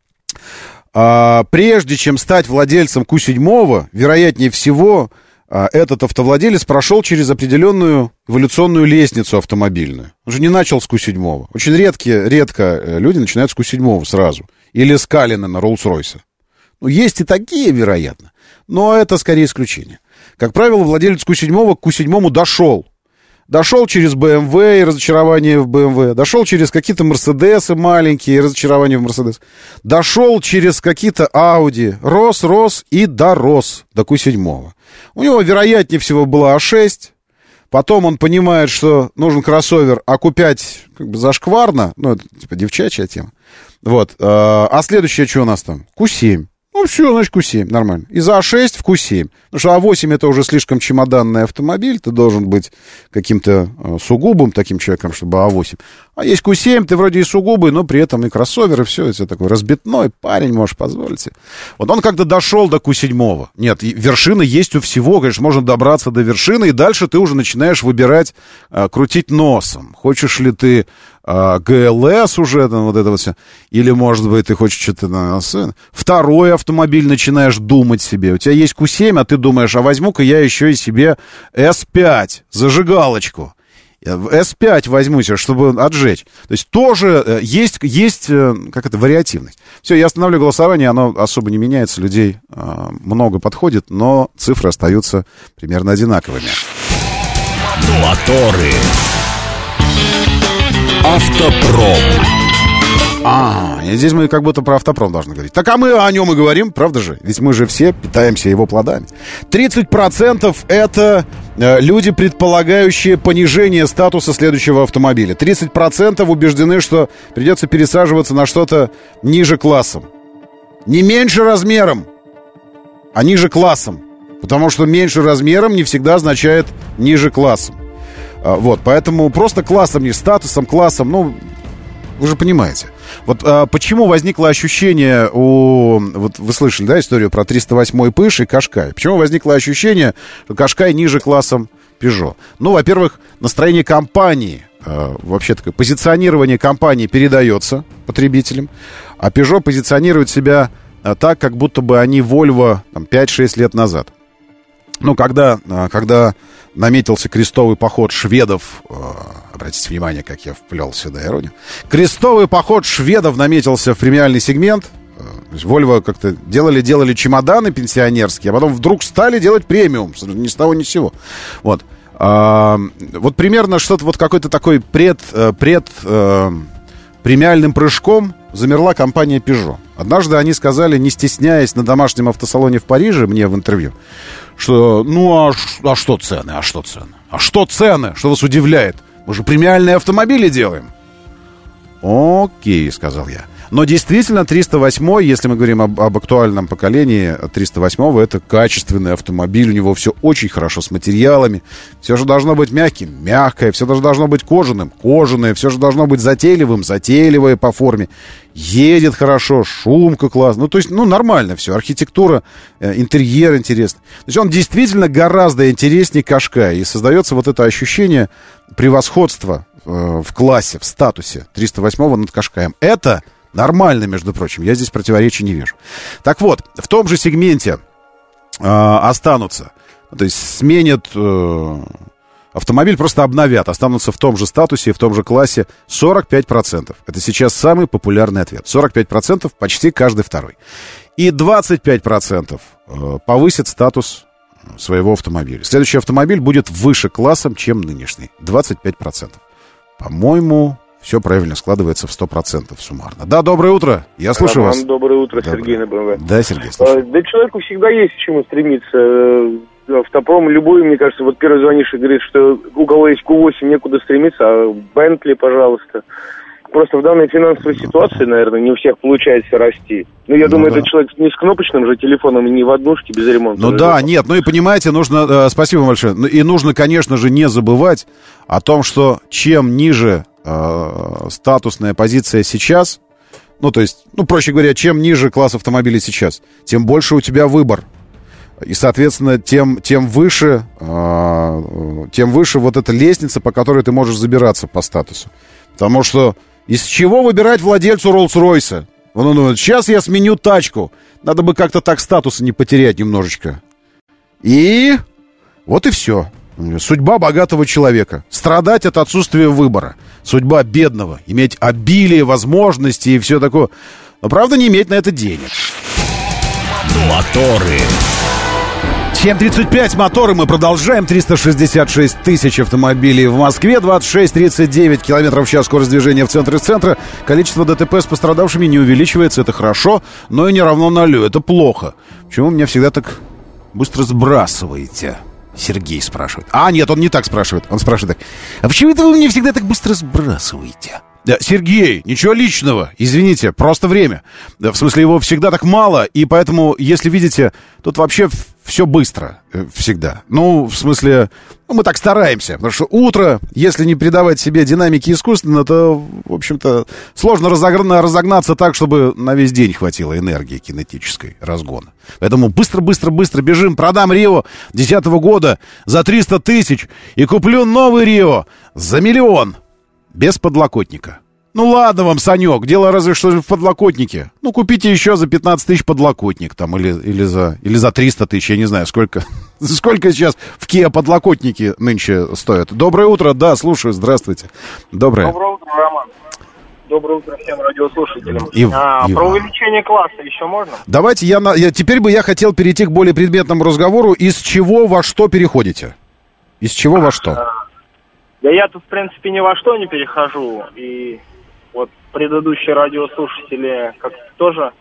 а, прежде чем стать владельцем Ку семь, вероятнее всего... этот автовладелец прошел через определенную эволюционную лестницу автомобильную. Он же не начал с Ку семь. Очень редкие, редко люди начинают с Ку семь сразу. Или с Каллинена, Роллс-Ройса. Ну, есть и такие, вероятно. Но это скорее исключение. Как правило, владелец Ку семь к Ку семь дошел. Дошел через бэ эм вэ и разочарование в бэ эм вэ. Дошел через какие-то Мерседесы маленькие и разочарование в Мерседес. Дошел через какие-то Ауди. Рос, рос и дорос до Ку семь. У него, вероятнее всего, была А шесть. Потом он понимает, что нужен кроссовер, а Ку пять как бы зашкварно. Ну, это типа девчачья тема. Вот. А следующее, что у нас там? Ку семь. Ну, все, значит, Ку семь, нормально. Из А шесть в Ку семь. Потому что А восемь это уже слишком чемоданный автомобиль. Ты должен быть каким-то э, сугубым таким человеком, чтобы А восемь. А есть Ку семь, ты вроде и сугубый, но при этом и кроссовер, и все. Это такой разбитной парень, можешь позволить себе. Вот он как-то дошел до Ку семь. Нет, вершина есть у всего. Конечно, можно добраться до вершины, и дальше ты уже начинаешь выбирать, э, крутить носом. Хочешь ли ты гэ эл эс уже, там, вот это вот все. Или, может быть, ты хочешь что-то... на Второй автомобиль начинаешь думать себе. У тебя есть Ку семь, а ты думаешь, а возьму-ка я еще и себе Эс пять, зажигалочку. Эс пять возьму себе, чтобы отжечь. То есть тоже есть, есть как это, вариативность. Все, я остановлю голосование, оно особо не меняется, людей много подходит, но цифры остаются примерно одинаковыми. Моторы. Автопром. А, и здесь мы как будто про автопром должны говорить. Так а мы о нем и говорим, правда же? Ведь мы же все питаемся его плодами. тридцать процентов это э, люди, предполагающие понижение статуса следующего автомобиля. тридцать процентов убеждены, что придется пересаживаться на что-то ниже классом. Не меньше размером, а ниже классом. Потому что меньше размером не всегда означает ниже классом. Вот, поэтому просто классом, не статусом, классом, ну, вы же понимаете. Вот а, почему возникло ощущение у... Вот вы слышали, да, историю про триста восьмой Пыш и Кашкай? Почему возникло ощущение, что Кашкай ниже классом Peugeot? Ну, во-первых, настроение компании, а, вообще такое позиционирование компании передается потребителям, а Peugeot позиционирует себя а, так, как будто бы они Volvo там, пять-шесть лет назад. Ну, когда, когда наметился крестовый поход шведов, э, обратите внимание, как я вплел сюда иронию, крестовый поход шведов наметился в премиальный сегмент. Э, Volvo как-то делали-делали чемоданы пенсионерские, а потом вдруг стали делать премиум, ни с того ни с сего. Вот, э, вот примерно что-то, вот какой-то такой пред, пред э, премиальным прыжком замерла компания Peugeot. Однажды они сказали, не стесняясь, на домашнем автосалоне в Париже, мне в интервью, что, ну, а, а что цены, а что цены? А что цены? Что вас удивляет? Мы же премиальные автомобили делаем. Окей, сказал я. Но действительно, триста восемь, если мы говорим об, об актуальном поколении триста восемь, это качественный автомобиль, у него все очень хорошо с материалами, все же должно быть мягким, мягкое, все же должно быть кожаным, кожаное, все же должно быть затейливым, затейливое по форме, едет хорошо, шумка классная, ну, то есть, ну, нормально все, архитектура, интерьер интересный. То есть он действительно гораздо интереснее Кашкая, и создается вот это ощущение превосходства э, в классе, в статусе триста восьмого над Кашкаем. Это нормально, между прочим, я здесь противоречий не вижу. Так вот, в том же сегменте э, останутся, то есть сменят э, автомобиль, просто обновят, останутся в том же статусе, в том же классе сорок пять процентов. Это сейчас самый популярный ответ. сорок пять процентов почти каждый второй. И двадцать пять процентов э, повысит статус своего автомобиля. Следующий автомобиль будет выше классом, чем нынешний. двадцать пять процентов. По-моему, все правильно складывается в сто процентов суммарно. Да, доброе утро. Я слушаю Роман, вас. Доброе утро, Доброе. Сергей на БМВ. Да, Сергей, слушаю. Да человеку всегда есть к чему стремиться. Автопром любой, мне кажется, вот первый звонивший говорит, что у кого есть Ку восемь, некуда стремиться, а Бентли, пожалуйста. Просто в данной финансовой ситуации, наверное, не у всех получается расти. Ну, я ну, думаю, да. этот человек не с кнопочным же телефоном и не в однушке без ремонта. Ну да, нет, ну и понимаете, нужно, э, спасибо большое, и нужно, конечно же, не забывать о том, что чем ниже э, статусная позиция сейчас, ну, то есть, ну, проще говоря, чем ниже класс автомобилей сейчас, тем больше у тебя выбор. И, соответственно, тем, тем выше, э, тем выше вот эта лестница, по которой ты можешь забираться по статусу. Потому что из чего выбирать владельцу Роллс-Ройса? Он думает, сейчас я сменю тачку. Надо бы как-то так статуса не потерять немножечко. И вот и все. Судьба богатого человека. Страдать от отсутствия выбора. Судьба бедного. Иметь обилие возможностей и все такое. Но, правда, не иметь на это денег. Моторы. семь тридцать пять, моторы, мы продолжаем. триста шестьдесят шесть тысяч автомобилей в Москве, двадцать шесть тридцать девять километров в час скорость движения в центре центра. Количество ДТП с пострадавшими не увеличивается, это хорошо, но и не равно нулю, это плохо. Почему меня всегда так быстро сбрасываете? Сергей спрашивает. А, нет, он не так спрашивает, он спрашивает так. А почему это вы меня всегда так быстро сбрасываете? Да, Сергей, ничего личного, извините, просто время. В смысле, его всегда так мало, и поэтому, если видите, тут вообще все быстро, всегда. Ну, в смысле, ну, мы так стараемся, потому что утро, если не придавать себе динамики искусственно, то, в общем-то, сложно разогна- разогнаться так, чтобы на весь день хватило энергии кинетической разгона. Поэтому быстро-быстро-быстро бежим, продам Рио десятого года за триста тысяч и куплю новый Рио за миллион. Без подлокотника. Ну ладно вам, Санек, дело разве что в подлокотнике. Ну купите еще за пятнадцать тысяч подлокотник там, или, или, за, или за триста тысяч, я не знаю, сколько, сколько сейчас в Kia подлокотники нынче стоят. Доброе утро, да, слушаю, здравствуйте. Доброе. Доброе утро, Роман. Доброе утро всем радиослушателям. И, а, и про вам. увеличение класса еще можно? Давайте, я, на, я теперь бы я хотел перейти к более предметному разговору. Из чего во что переходите? Из чего во что? Да я тут, в принципе, ни во что не перехожу. И вот предыдущие радиослушатели как-то тоже...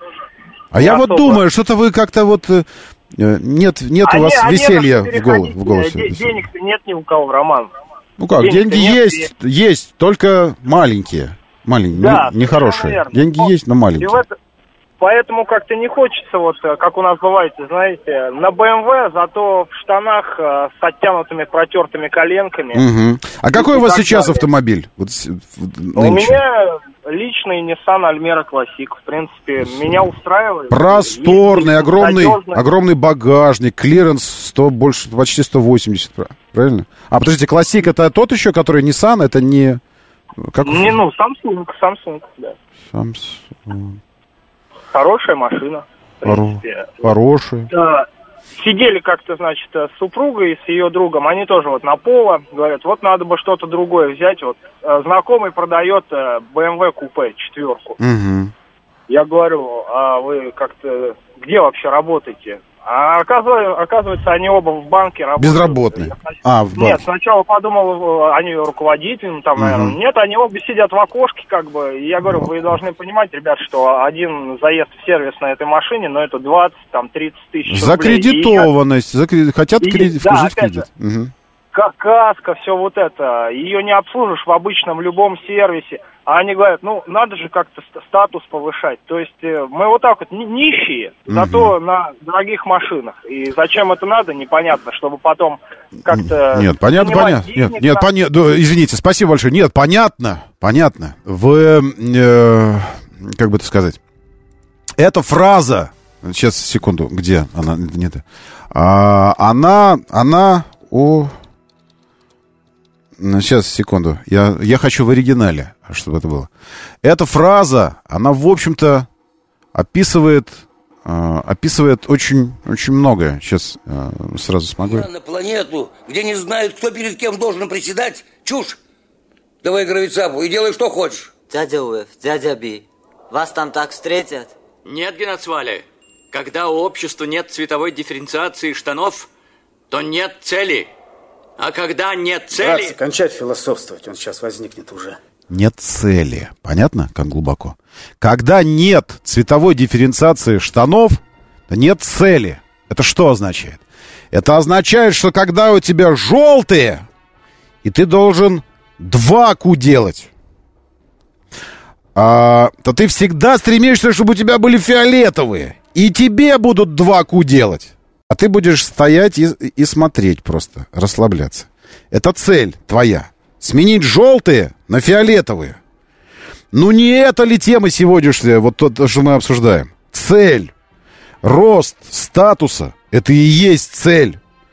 А я особо... вот думаю, что-то вы как-то вот... э, Нет, нет а у вас не, веселья а в, гол, в голосе. Де- денег-то нет ни у кого, Роман. Ну как, Денег-то деньги нет, есть, и... есть, только маленькие. Маленькие, Да, не, нехорошие. верно. Деньги Но, есть, но и маленькие. в это... Поэтому как-то не хочется, вот как у нас бывает, знаете, на БМВ, зато в штанах э, с оттянутыми протертыми коленками. Угу. А какой у вас сейчас далее. автомобиль? Вот, с- У нынче? меня личный Nissan Almera Classic. В принципе, меня устраивает. Просторный, Ездить огромный, надежно. огромный багажник, клиренс сто, больше, почти сто восемьдесят, правильно? А, подождите, Classic это тот еще, который Nissan, это не... Как... Не, ну, Samsung, Samsung, да. Samsung. Хорошая машина. В Хоро- принципе. Хороший. Да. Сидели как-то, значит, с супругой, с ее другом, они тоже вот на Поло, говорят, вот надо бы что-то другое взять. Вот э, знакомый продает э, бэ эм вэ купе, четверку. Угу. Я говорю, а вы как-то где вообще работаете? А оказывается, оказывается, они оба в банке работают. Безработные. А, в банке. Нет, сначала подумал, они руководитель, там, наверное. Мгм. Нет, они оба сидят в окошке, как бы. И я говорю, вы должны понимать, ребят, что один заезд в сервис на этой машине, но это двадцать, там, тридцать тысяч рублей. Закредитованность. Закред- Хотят И- кредит, да, вложить в опять кредит. Мгм. Ка- Каска, все вот это. Ее не обслужишь в обычном любом сервисе. А они говорят, ну, надо же как-то ст- статус повышать. То есть э, мы вот так вот ни- нищие, зато на дорогих машинах. И зачем это надо, непонятно, чтобы потом как-то... Нет, понятно, занимать понятно. денег Нет, нет, на- понятно. Извините, спасибо большое. Нет, понятно, понятно. Вы, э, как бы это сказать, эта фраза, сейчас, секунду, где она? Нет, а, она, она, о, сейчас, секунду, я, я хочу в оригинале, чтобы это было. Эта фраза, она, в общем-то, описывает, э, описывает очень, очень многое. Сейчас э, сразу смогу. На планету, где не знают, кто перед кем должен приседать. Чушь. Давай гравицапу и делай, что хочешь. Дядя Уэф, дядя Би, вас там так встретят? Нет, Геноцвале. Когда у общества нет цветовой дифференциации штанов, то нет цели. А когда нет цели... Братцы, кончать философствовать, он сейчас возникнет уже. нет цели. Понятно, как глубоко? Когда нет цветовой дифференциации штанов, нет цели. Это что означает? Это означает, что когда у тебя желтые, и ты должен два ку делать, а, то ты всегда стремишься, чтобы у тебя были фиолетовые. И тебе будут два ку делать. А ты будешь стоять и, и смотреть просто, расслабляться. Это цель твоя. Сменить желтые на фиолетовые. Ну не это ли тема сегодняшняя, вот то, что мы обсуждаем? Цель. Рост статуса. Это и есть цель.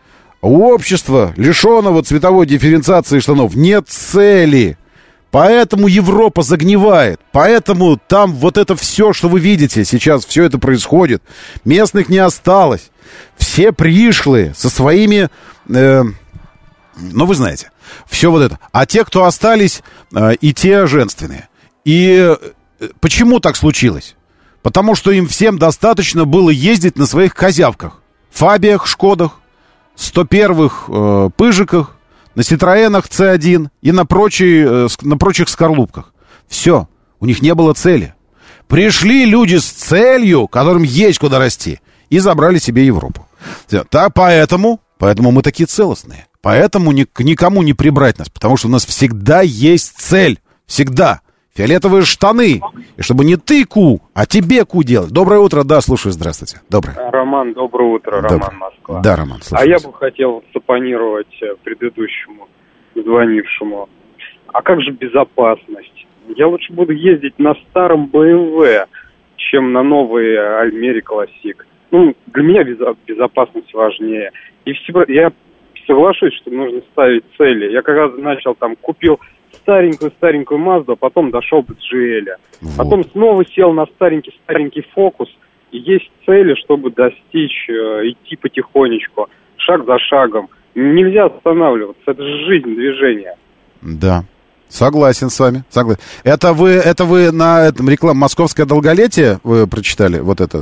У общества, лишенного цветовой дифференциации штанов, нет цели. Поэтому Европа загнивает. Поэтому там вот это все, что вы видите сейчас, все это происходит. Местных не осталось. Все пришлые со своими... Э, ну, вы знаете, все вот это. А те, кто остались, э, и те женственные. И э, почему так случилось? Потому что им всем достаточно было ездить на своих козявках. Фабиях, Шкодах, сто первых э, Пыжиках, на Ситроенах С один и на, прочие, на прочих скорлупках. Все, у них не было цели. Пришли люди с целью, которым есть куда расти, и забрали себе Европу. Так, поэтому, поэтому мы такие целостные. Поэтому ни, никому не прибрать нас, потому что у нас всегда есть цель. Всегда. Фиолетовые штаны. И чтобы не ты ку, а тебе ку делать. Доброе утро, да, слушаю, здравствуйте. Доброе. Роман, доброе утро, Доброе. Роман, Москва. Да, Роман, слушаю. А я бы хотел сапонировать предыдущему звонившему. А как же безопасность? Я лучше буду ездить на старом бэ эм вэ, чем на новой Альмере Классик. Ну, для меня безопасность важнее. И все, я соглашусь, что нужно ставить цели. Я как раз начал там, купил старенькую-старенькую Мазду, а потом дошел до джи эл. Вот. Потом снова сел на старенький-старенький Фокус. И есть цели, чтобы достичь, э, идти потихонечку, шаг за шагом. Нельзя останавливаться, это же жизнь, движение. Да, согласен с вами. Согласен. Это вы, это вы на этом рекламе «Московское долголетие» вы прочитали? Вот это.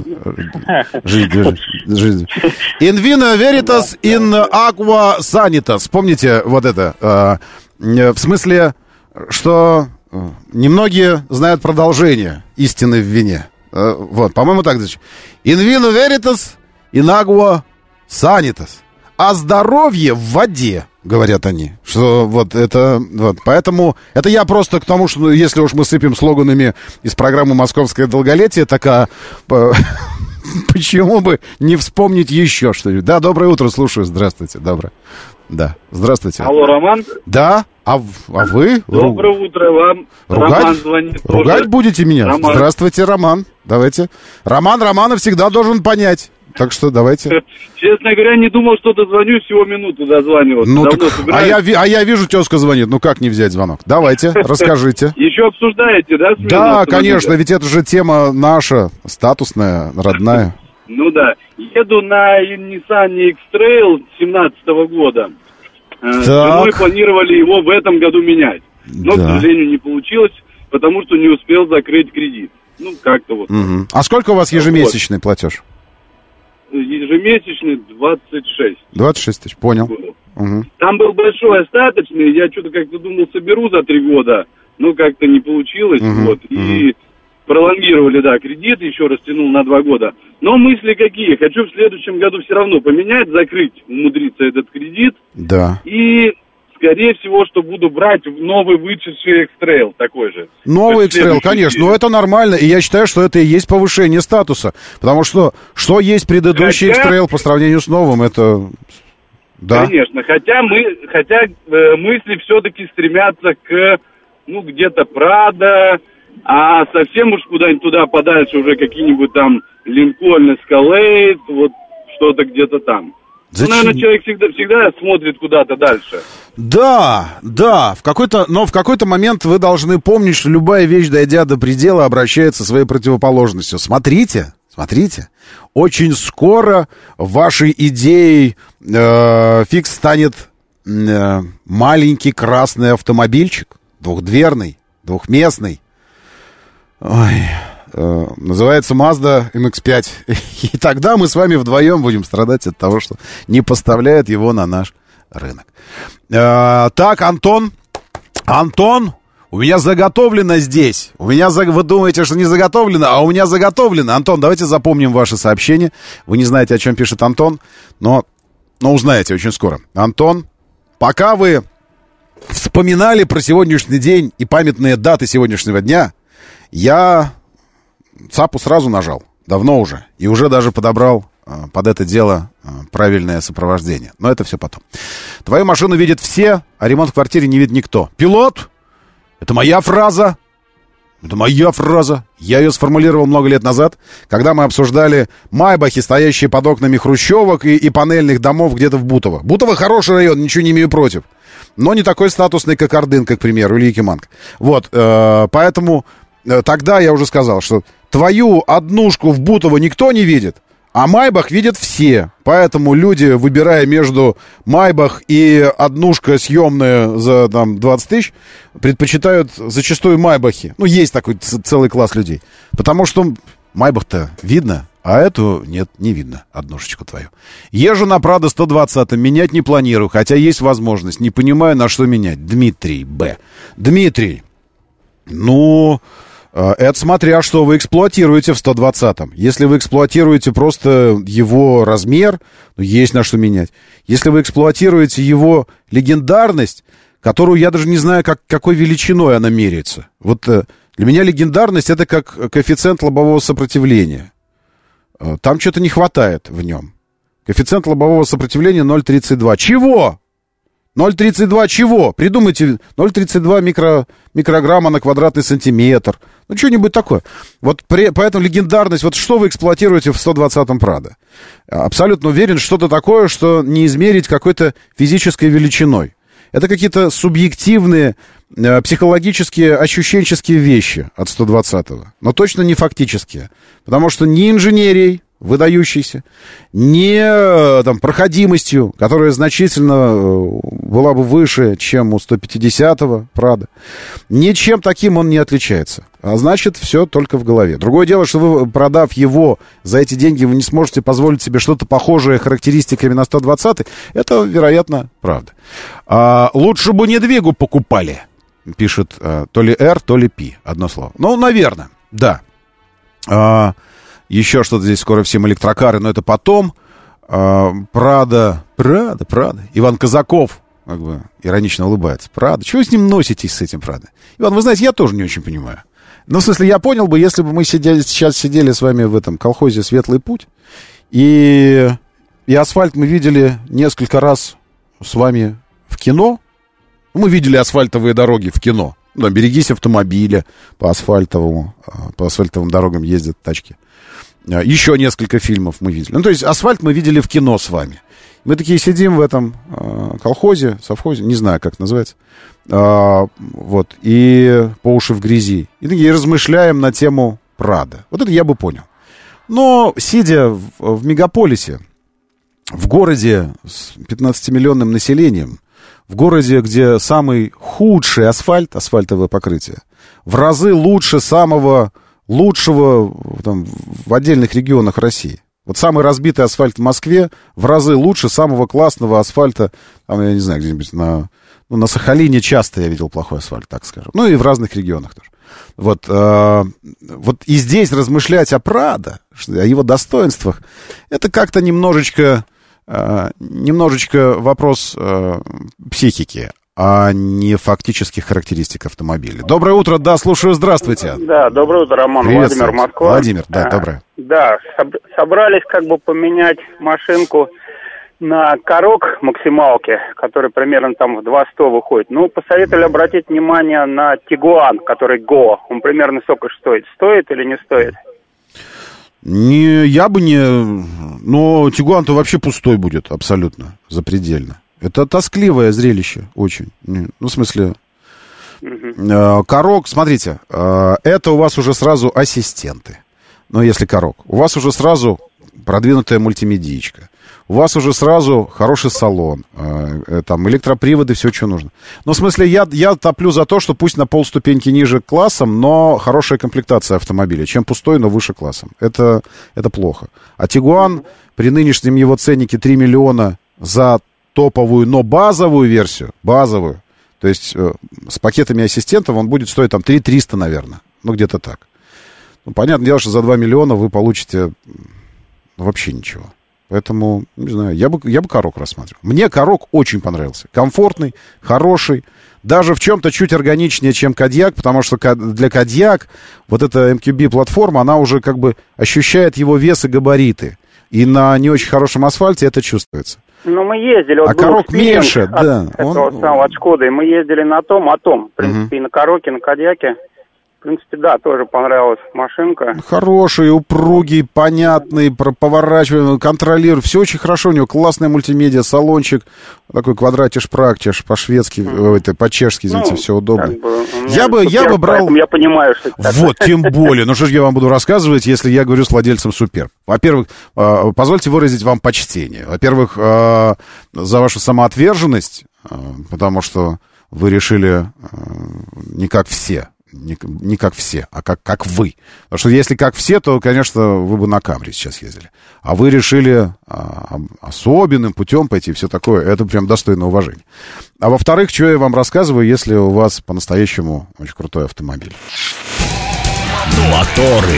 Жизнь, жизнь. In vino veritas, in aqua sanitas. Помните вот это? В смысле, что немногие знают продолжение истины в вине. Вот, по-моему, так звучит. In vino veritas, in aqua sanitas. А здоровье в воде, говорят они. Что вот это... Вот, поэтому это я просто к тому, что ну, если уж мы сыпем слоганами из программы «Московское долголетие», так а... Почему бы не вспомнить еще что-нибудь? Да, доброе утро, слушаю. Здравствуйте, доброе. Да, здравствуйте. Алло, Роман? Да, а, а вы? Доброе Ру... утро вам. Ругать? Роман звонит. Ругать тоже. будете меня? Роман. Здравствуйте, Роман. Давайте. Роман Романа всегда должен понять. Так что давайте. Честно говоря, не думал, что дозвоню, всего минуту дозваниваться. Ну, так, а, я, а я вижу, тезка звонит. Ну, как не взять звонок? Давайте, расскажите. Еще обсуждаете, да? Да, конечно, ведь это же тема наша, статусная, родная. Ну да. Еду на Nissan X-Trail семнадцатого года. Мы планировали его в этом году менять. Но, да. к сожалению, не получилось, потому что не успел закрыть кредит. Ну, как-то вот. Угу. А сколько у вас ежемесячный вот. платеж? Ежемесячный двадцать шесть. двадцать шесть тысяч, понял. Угу. Там был большой остаточный, я что-то как-то думал, соберу за три года, но как-то не получилось, угу. вот, угу. и пролонгировали, да, кредит, еще растянул на два года. Но мысли какие? Хочу в следующем году все равно поменять, закрыть, умудриться этот кредит. Да. И, скорее всего, что буду брать новый вышедший X-Trail такой же. Новый X-Trail, конечно, но это нормально, и я считаю, что это и есть повышение статуса, потому что, что есть предыдущий хотя... X-Trail по сравнению с новым, это... Да. Конечно, хотя, мы, хотя э, мысли все-таки стремятся к, ну, где-то Прада, а совсем уж куда-нибудь туда подальше уже какие-нибудь там Линкольн, Эскалейд, вот что-то где-то там. Ну, наверное, человек всегда, всегда смотрит куда-то дальше. Да, да, в какой-то, но в какой-то момент вы должны помнить, что любая вещь, дойдя до предела, обращается своей противоположностью. Смотрите, смотрите, очень скоро вашей идеей э, фикс станет э, маленький красный автомобильчик, двухдверный, двухместный. Ой, э, называется Mazda эм икс пять. И тогда мы с вами вдвоем будем страдать от того, что не поставляет его на наш рынок. Э, так, Антон, Антон, У меня заготовлено здесь. У меня, за... вы думаете, что не заготовлено, а у меня заготовлено. Антон, давайте запомним ваши сообщения. Вы не знаете, о чем пишет Антон, но, но узнаете очень скоро. Антон, пока вы вспоминали про сегодняшний день и памятные даты сегодняшнего дня, я ЦАПу сразу нажал. Давно уже. И уже даже подобрал э, под это дело э, правильное сопровождение. Но это все потом. Твою машину видят все, а ремонт в квартире не видит никто. Пилот! Это моя фраза. Это моя фраза. Я ее сформулировал много лет назад, когда мы обсуждали майбахи, стоящие под окнами хрущевок и, и панельных домов где-то в Бутово. Бутово хороший район, ничего не имею против. Но не такой статусный, как Ордынка, к примеру, или Якиманка. Вот, э, поэтому э, тогда я уже сказал, что твою однушку в Бутово никто не видит, а майбах видят все. Поэтому люди, выбирая между майбах и однушка съемная за там, двадцать тысяч, предпочитают зачастую майбахи. Ну, есть такой ц- целый класс людей. Потому что майбах-то видно, а эту нет, не видно, однушечку твою. Езжу на Прадо сто двадцать, менять не планирую, хотя есть возможность. Не понимаю, на что менять. Дмитрий Б. Дмитрий, ну... Это смотря, что вы эксплуатируете в сто двадцатом. Если вы эксплуатируете просто его размер, ну, есть на что менять. Если вы эксплуатируете его легендарность, которую я даже не знаю, как, какой величиной она меряется. Вот для меня легендарность — это как коэффициент лобового сопротивления. Там что-то не хватает в нем. Коэффициент лобового сопротивления ноль целых тридцать два. Чего? ноль целых тридцать два чего? Придумайте ноль целых тридцать два микро, микрограмма на квадратный сантиметр. Ну, что-нибудь такое. Вот при, поэтому легендарность, вот что вы эксплуатируете в сто двадцатом Прадо? Абсолютно уверен, что-то такое, что не измерить какой-то физической величиной. Это какие-то субъективные, э, психологические, ощущенческие вещи от сто двадцатого. Но точно не фактические. Потому что ни инженерией выдающейся, не там, проходимостью, которая значительно была бы выше, чем у сто пятидесятого Прадо. Ничем таким он не отличается. А значит, все только в голове. Другое дело, что вы, продав его за эти деньги, вы не сможете позволить себе что-то похожее характеристиками на сто двадцатый. Это, вероятно, правда. А, лучше бы не Двигу покупали, пишет а, то ли R, то ли P. Одно слово. Ну, наверное, да. А, Еще что-то здесь скоро всем электрокары, но это потом. Прадо, Прадо, Прадо. Иван Казаков, как бы, иронично улыбается. Прадо. Чего вы с ним носитесь, с этим Прадо? Иван, вы знаете, я тоже не очень понимаю. Ну, в смысле, я понял бы, если бы мы сидели, сейчас сидели с вами в этом колхозе «Светлый путь», и, и асфальт мы видели несколько раз с вами в кино. Мы видели асфальтовые дороги в кино. Да, «Берегись автомобиля», по асфальтовому, по асфальтовым дорогам ездят тачки. Еще несколько фильмов мы видели. Ну, то есть асфальт мы видели в кино с вами. Мы такие сидим в этом э, колхозе, совхозе, не знаю, как называется, э, вот, и по уши в грязи. И такие размышляем на тему Прадо. Вот это я бы понял. Но, сидя в, в мегаполисе, в городе с пятнадцатимиллионным населением, в городе, где самый худший асфальт, асфальтовое покрытие, в разы лучше самого лучшего там, в отдельных регионах России. Вот самый разбитый асфальт в Москве в разы лучше самого классного асфальта, там, я не знаю, где-нибудь на, ну, на Сахалине часто я видел плохой асфальт, так скажем. Ну и в разных регионах тоже. Вот, э, вот и здесь размышлять о Прадо, о его достоинствах, это как-то немножечко, э, немножечко вопрос э, психики, а не фактических характеристик автомобиля. Доброе утро, да, слушаю, здравствуйте. Да, доброе утро, Роман. Владимир, Москва. Владимир, да, а, доброе. Да, соб- собрались как бы поменять машинку на Корок максималки, который примерно там в два сто выходит. Ну, посоветовали обратить внимание на Тигуан, который Го. Он примерно сколько стоит? Стоит или не стоит? Не, я бы не... Но Тигуан-то вообще пустой будет, абсолютно, запредельно. Это тоскливое зрелище, очень. Ну, в смысле, uh-huh. Корок, смотрите, это у вас уже сразу ассистенты. Ну, если Корок. У вас уже сразу продвинутая мультимедиечка. У вас уже сразу хороший салон. Там электроприводы, все, что нужно. Ну, в смысле, я, я топлю за то, что пусть на полступеньки ниже классом, но хорошая комплектация автомобиля. Чем пустой, но выше классом. Это, это плохо. А Тигуан при нынешнем его ценнике три миллиона за топовую, но базовую версию, базовую, То есть э, с пакетами ассистентов он будет стоить там три тысячи триста, наверное. Ну, где-то так. Ну, понятное дело, что за два миллиона вы получите вообще ничего. Поэтому, не знаю, я бы, я бы Karoq рассматривал. Мне Karoq очень понравился. Комфортный, хороший. Даже в чем-то чуть органичнее, чем Кодиак, потому что для Кодиак вот эта эм кью би-платформа, она уже как бы ощущает его вес и габариты. И на не очень хорошем асфальте это чувствуется. Ну, мы ездили. Вот а Karoq меньше, от, да. Этого он... самого, от Шкоды. Мы ездили на том, о том. В принципе, угу. и на Karoq, и на Кодиаке. В принципе, да, тоже понравилась машинка. Хороший, упругий, понятный, поворачиваемый, контролирует. Все очень хорошо у него. Классная мультимедиа, салончик. Такой квадратиш-практиш, по-шведски, mm. это, по-чешски, извините, ну, все удобно. Как бы, я бы, я бы брал... Я понимаю, что это вот, такое. тем более. Ну, что же я вам буду рассказывать, если я говорю с владельцем Суперб? Во-первых, позвольте выразить вам почтение. Во-первых, за вашу самоотверженность, потому что вы решили не как все. Не, не как все, а как, как вы. Потому что если как все, то, конечно, вы бы на Камри сейчас ездили. А вы решили а, особенным путем пойти, все такое. Это прям достойно уважения. А во-вторых, что я вам рассказываю, если у вас по-настоящему очень крутой автомобиль. Моторы.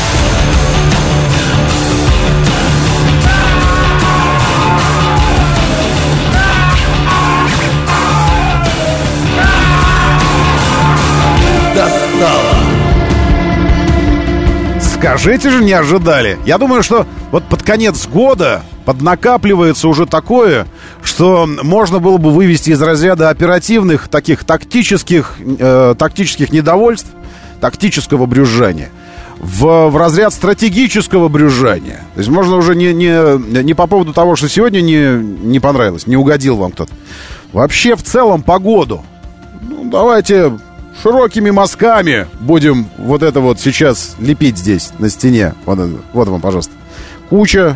Скажите же, не ожидали. Я думаю, что вот под конец года поднакапливается уже такое, что можно было бы вывести из разряда оперативных, таких тактических, э, тактических недовольств, тактического брюзжания в, в разряд стратегического брюзжания. То есть можно уже не, не, не по поводу того, что сегодня не, не понравилось, не угодил вам кто-то. Вообще в целом по году. Ну, давайте... широкими мазками будем вот это вот сейчас лепить здесь, на стене. Вот, вот вам, пожалуйста. Куча,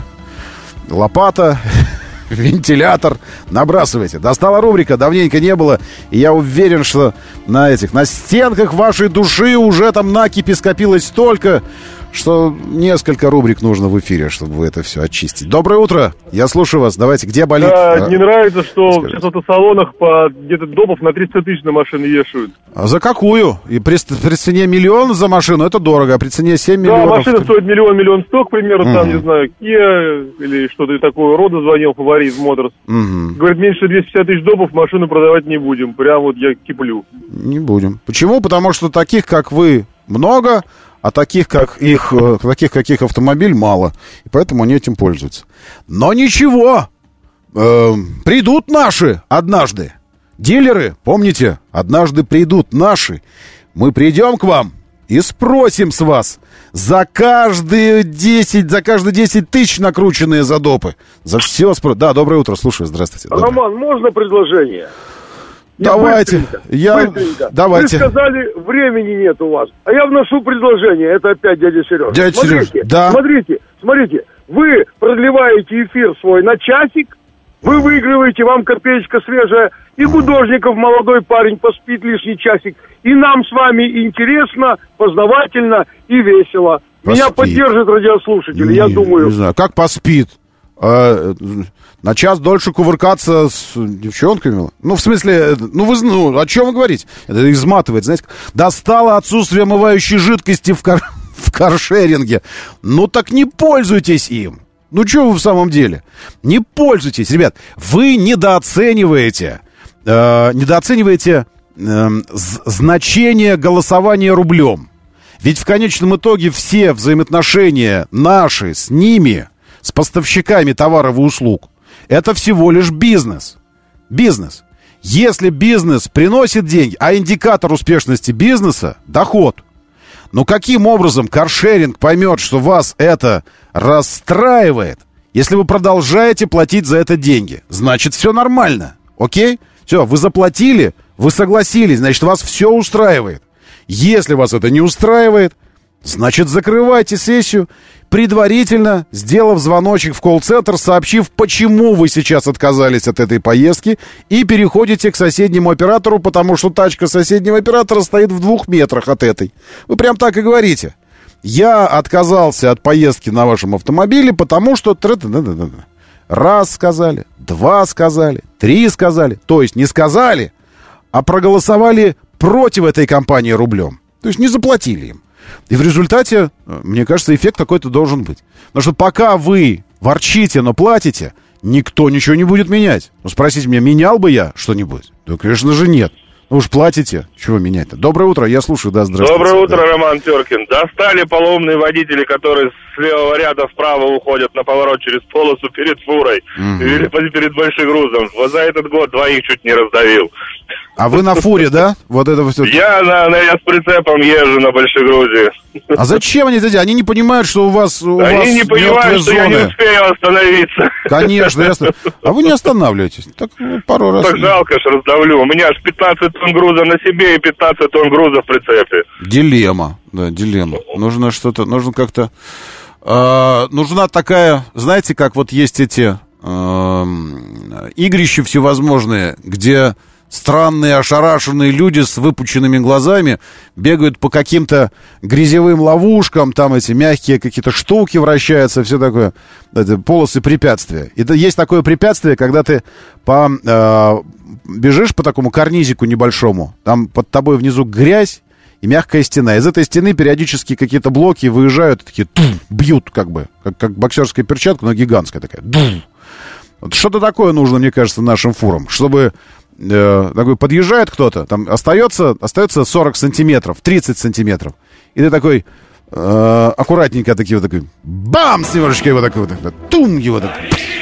лопата, вентилятор. Набрасывайте. Достала рубрика, давненько не было. И я уверен, что на этих, на стенках вашей души уже там накипи скопилось столько, что несколько рубрик нужно в эфире, чтобы вы это все очистить. Доброе утро, я слушаю вас. Давайте, где болит? Да, а, не нравится, что скажите. сейчас в автосалонах по где-то допов на триста тысяч на машины вешают. А за какую? И при, при цене миллион за машину это дорого, а при цене семь миллионов... Да, машина стоит миллион, миллион сто, к примеру, угу. там, не знаю, Kia или что-то такое рода звонил, Фаворит Моторс. Угу. Говорит, меньше двести пятьдесят тысяч допов машину продавать не будем. Прям вот я киплю. Не будем. Почему? Потому что таких, как вы, много... а таких, как их, таких, каких автомобиль, мало. И поэтому они этим пользуются. Но ничего. Э, придут наши однажды. Дилеры, помните, однажды придут наши. Мы придем к вам и спросим с вас за каждые десять, за каждые десять тысяч накрученные за допы. За все спросим. Да, доброе утро, слушаю, здравствуйте. Доброе. Роман, можно предложение? Давайте, быстренько, я... быстренько. Давайте. Вы сказали, времени нет у вас. А я вношу предложение. Это опять дядя Сережа. Дядя смотрите, Сережа, да. Смотрите, смотрите. Вы продлеваете эфир свой на часик. Вы выигрываете, вам копеечка свежая. И художников молодой парень поспит лишний часик. И нам с вами интересно, познавательно и весело. Поспит. Меня поддержат радиослушатели, не, я думаю. Не знаю, как поспит? А, на час дольше кувыркаться с девчонками? Ну, в смысле, ну, вы, ну, о чем вы говорите? Это изматывает, знаете. Достало отсутствие омывающей жидкости в, кар... в каршеринге. Ну, так не пользуйтесь им. Ну, что вы в самом деле? Не пользуйтесь, ребят. Вы недооцениваете, э, недооцениваете э, значение голосования рублем. Ведь в конечном итоге все взаимоотношения наши с ними... с поставщиками товаров и услуг, это всего лишь бизнес. Бизнес. Если бизнес приносит деньги, а индикатор успешности бизнеса – доход. Но каким образом каршеринг поймет, что вас это расстраивает, если вы продолжаете платить за это деньги? Значит, все нормально. Окей? Все, вы заплатили, вы согласились, значит, вас все устраивает. Если вас это не устраивает, значит, закрывайте сессию, предварительно сделав звоночек в колл-центр, сообщив, почему вы сейчас отказались от этой поездки, и переходите к соседнему оператору, потому что тачка соседнего оператора стоит в двух метрах от этой. Вы прям так и говорите. Я отказался от поездки на вашем автомобиле, потому что... Раз сказали, два сказали, три сказали. То есть не сказали, а проголосовали против этой компании рублем. То есть не заплатили им. И в результате, мне кажется, эффект какой-то должен быть. Потому что пока вы ворчите, но платите, никто ничего не будет менять. Ну, спросите меня, менял бы я что-нибудь? Да, конечно же, нет. Ну уж платите, чего менять-то? Доброе утро, я слушаю, да, здравствуйте. Доброе утро, да. Роман Теркин. Достали полоумные водители, которые с левого ряда вправо уходят на поворот через полосу перед фурой, Мгм. или перед большим грузом. Вот за этот год двоих чуть не раздавил. А вы на фуре, да? Вот это все. Я, на, на, я с прицепом езжу на большегрузе. А зачем они это? Они не понимают, что у вас у Они вас не понимают, мертвые что я не зоны. успею остановиться. Конечно, ясно. А вы не останавливаетесь? Так ну, пару раз. Так жалко, что раздавлю. У меня аж пятнадцать тонн груза на себе и пятнадцать тонн груза в прицепе. Дилемма, да, дилемма. Нужно что-то, нужно как-то... э, нужна такая, знаете, как вот есть эти э, игрища всевозможные, где странные, ошарашенные люди с выпученными глазами бегают по каким-то грязевым ловушкам, там эти мягкие какие-то штуки вращаются, все такое, это полосы препятствия. И это есть такое препятствие, когда ты по, э, бежишь по такому карнизику небольшому, там под тобой внизу грязь и мягкая стена. Из этой стены периодически какие-то блоки выезжают, такие тум, бьют как бы, как, как боксерская перчатка, но гигантская такая. Дум. Вот что-то такое нужно, мне кажется, нашим фурам, чтобы э, такой подъезжает кто-то, там остается, остается сорок сантиметров, тридцать сантиметров, и ты такой э, аккуратненько такие вот такой, бам, с немножечко его такой вот, так, тум, его так.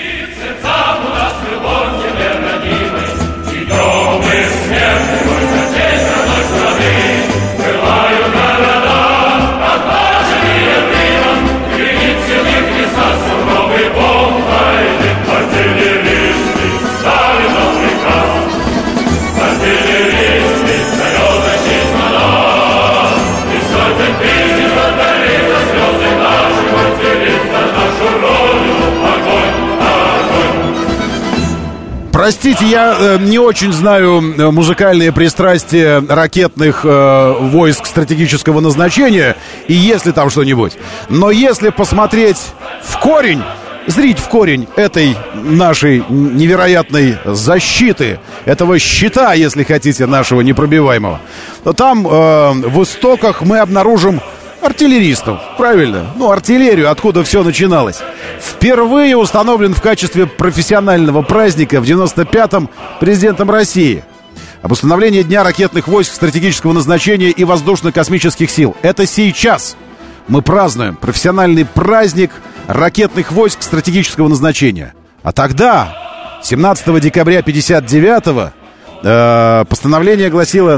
Простите, я э, не очень знаю э, музыкальные пристрастия ракетных э, войск стратегического назначения, и если там что-нибудь. Но если посмотреть в корень, зрить в корень этой нашей невероятной защиты, этого щита, если хотите, нашего непробиваемого, то там э, в истоках мы обнаружим артиллеристов, правильно? Ну, артиллерию, откуда все начиналось. Впервые установлен в качестве профессионального праздника в девяносто пятом президентом России. Об установлении Дня ракетных войск стратегического назначения и воздушно-космических сил. Это сейчас мы празднуем профессиональный праздник ракетных войск стратегического назначения. А тогда, семнадцатого декабря пятьдесят девятого, э, постановление гласило...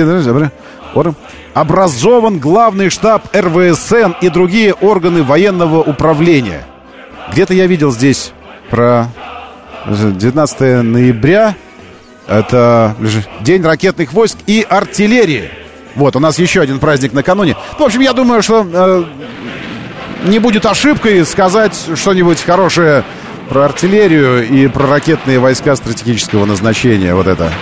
Образован главный штаб эр вэ эс эн и другие органы военного управления. Где-то я видел здесь про девятнадцатого ноября. Это День ракетных войск и артиллерии. Вот, у нас еще один праздник накануне. В общем, я думаю, что э, не будет ошибкой сказать что-нибудь хорошее про артиллерию и про ракетные войска стратегического назначения. Вот это.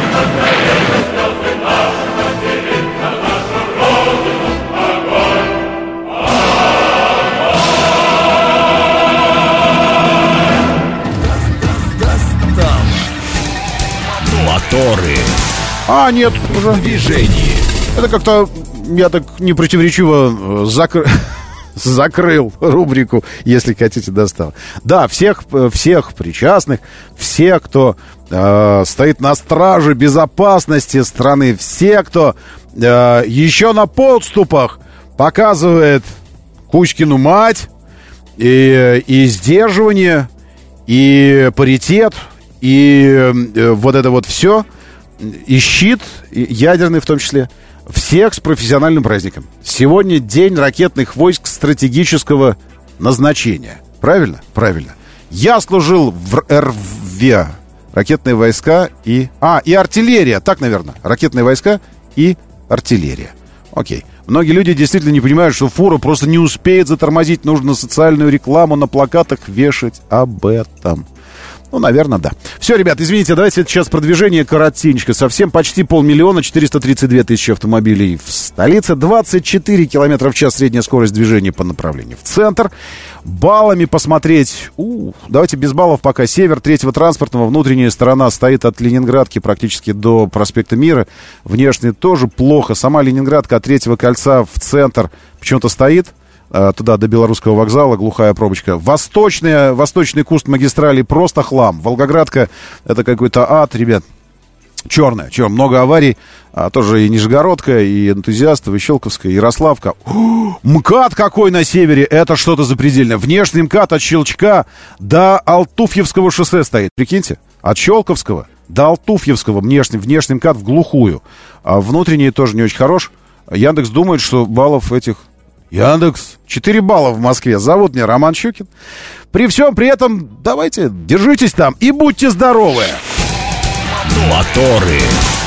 Моторы. А, нет, уже. Движение. Это как-то, я так непротиворечиво закрыл, закрыл рубрику, если хотите, достал. Да, всех, всех причастных, всех, кто э, стоит на страже безопасности страны, все, кто э, еще на подступах показывает Кузькину мать, и, и сдерживание, и паритет, и э, вот это вот все, и щит, и ядерный в том числе, всех с профессиональным праздником. Сегодня день ракетных войск стратегического назначения. Правильно? Правильно. Я служил в эр вэ а, ракетные войска и... А, и артиллерия, так, наверное. Ракетные войска и артиллерия. Окей. Многие люди действительно не понимают, что фура просто не успеет затормозить. Нужно социальную рекламу на плакатах вешать об этом. Ну, наверное, да. Все, ребят, извините, давайте сейчас продвижение коротенько. Совсем почти полмиллиона, четыреста тридцать две тысячи автомобилей в столице. двадцать четыре километра в час средняя скорость движения по направлению в центр. Баллами посмотреть. У, давайте без баллов пока. Север третьего транспортного. Внутренняя сторона стоит от Ленинградки практически до проспекта Мира. Внешне тоже плохо. Сама Ленинградка от третьего кольца в центр почему-то стоит. Туда, до Белорусского вокзала, глухая пробочка. Восточная, восточный куст магистрали просто хлам. Волгоградка — это какой-то ад, ребят. Черная, черная. Много аварий. А, тоже и Нижегородка, и Энтузиастова, и Щелковская, и Ярославка. О, МКАД какой на севере! Это что-то запредельное. Внешний МКАД от Щелчка до Алтуфьевского шоссе стоит. Прикиньте, от Щелковского до Алтуфьевского внешний, внешний МКАД в глухую. А внутренний тоже не очень хорош. Яндекс думает, что баллов этих... Яндекс, четыре балла в Москве. Зовут меня Роман Щукин. При всем при этом, давайте, держитесь там и будьте здоровы. Моторы.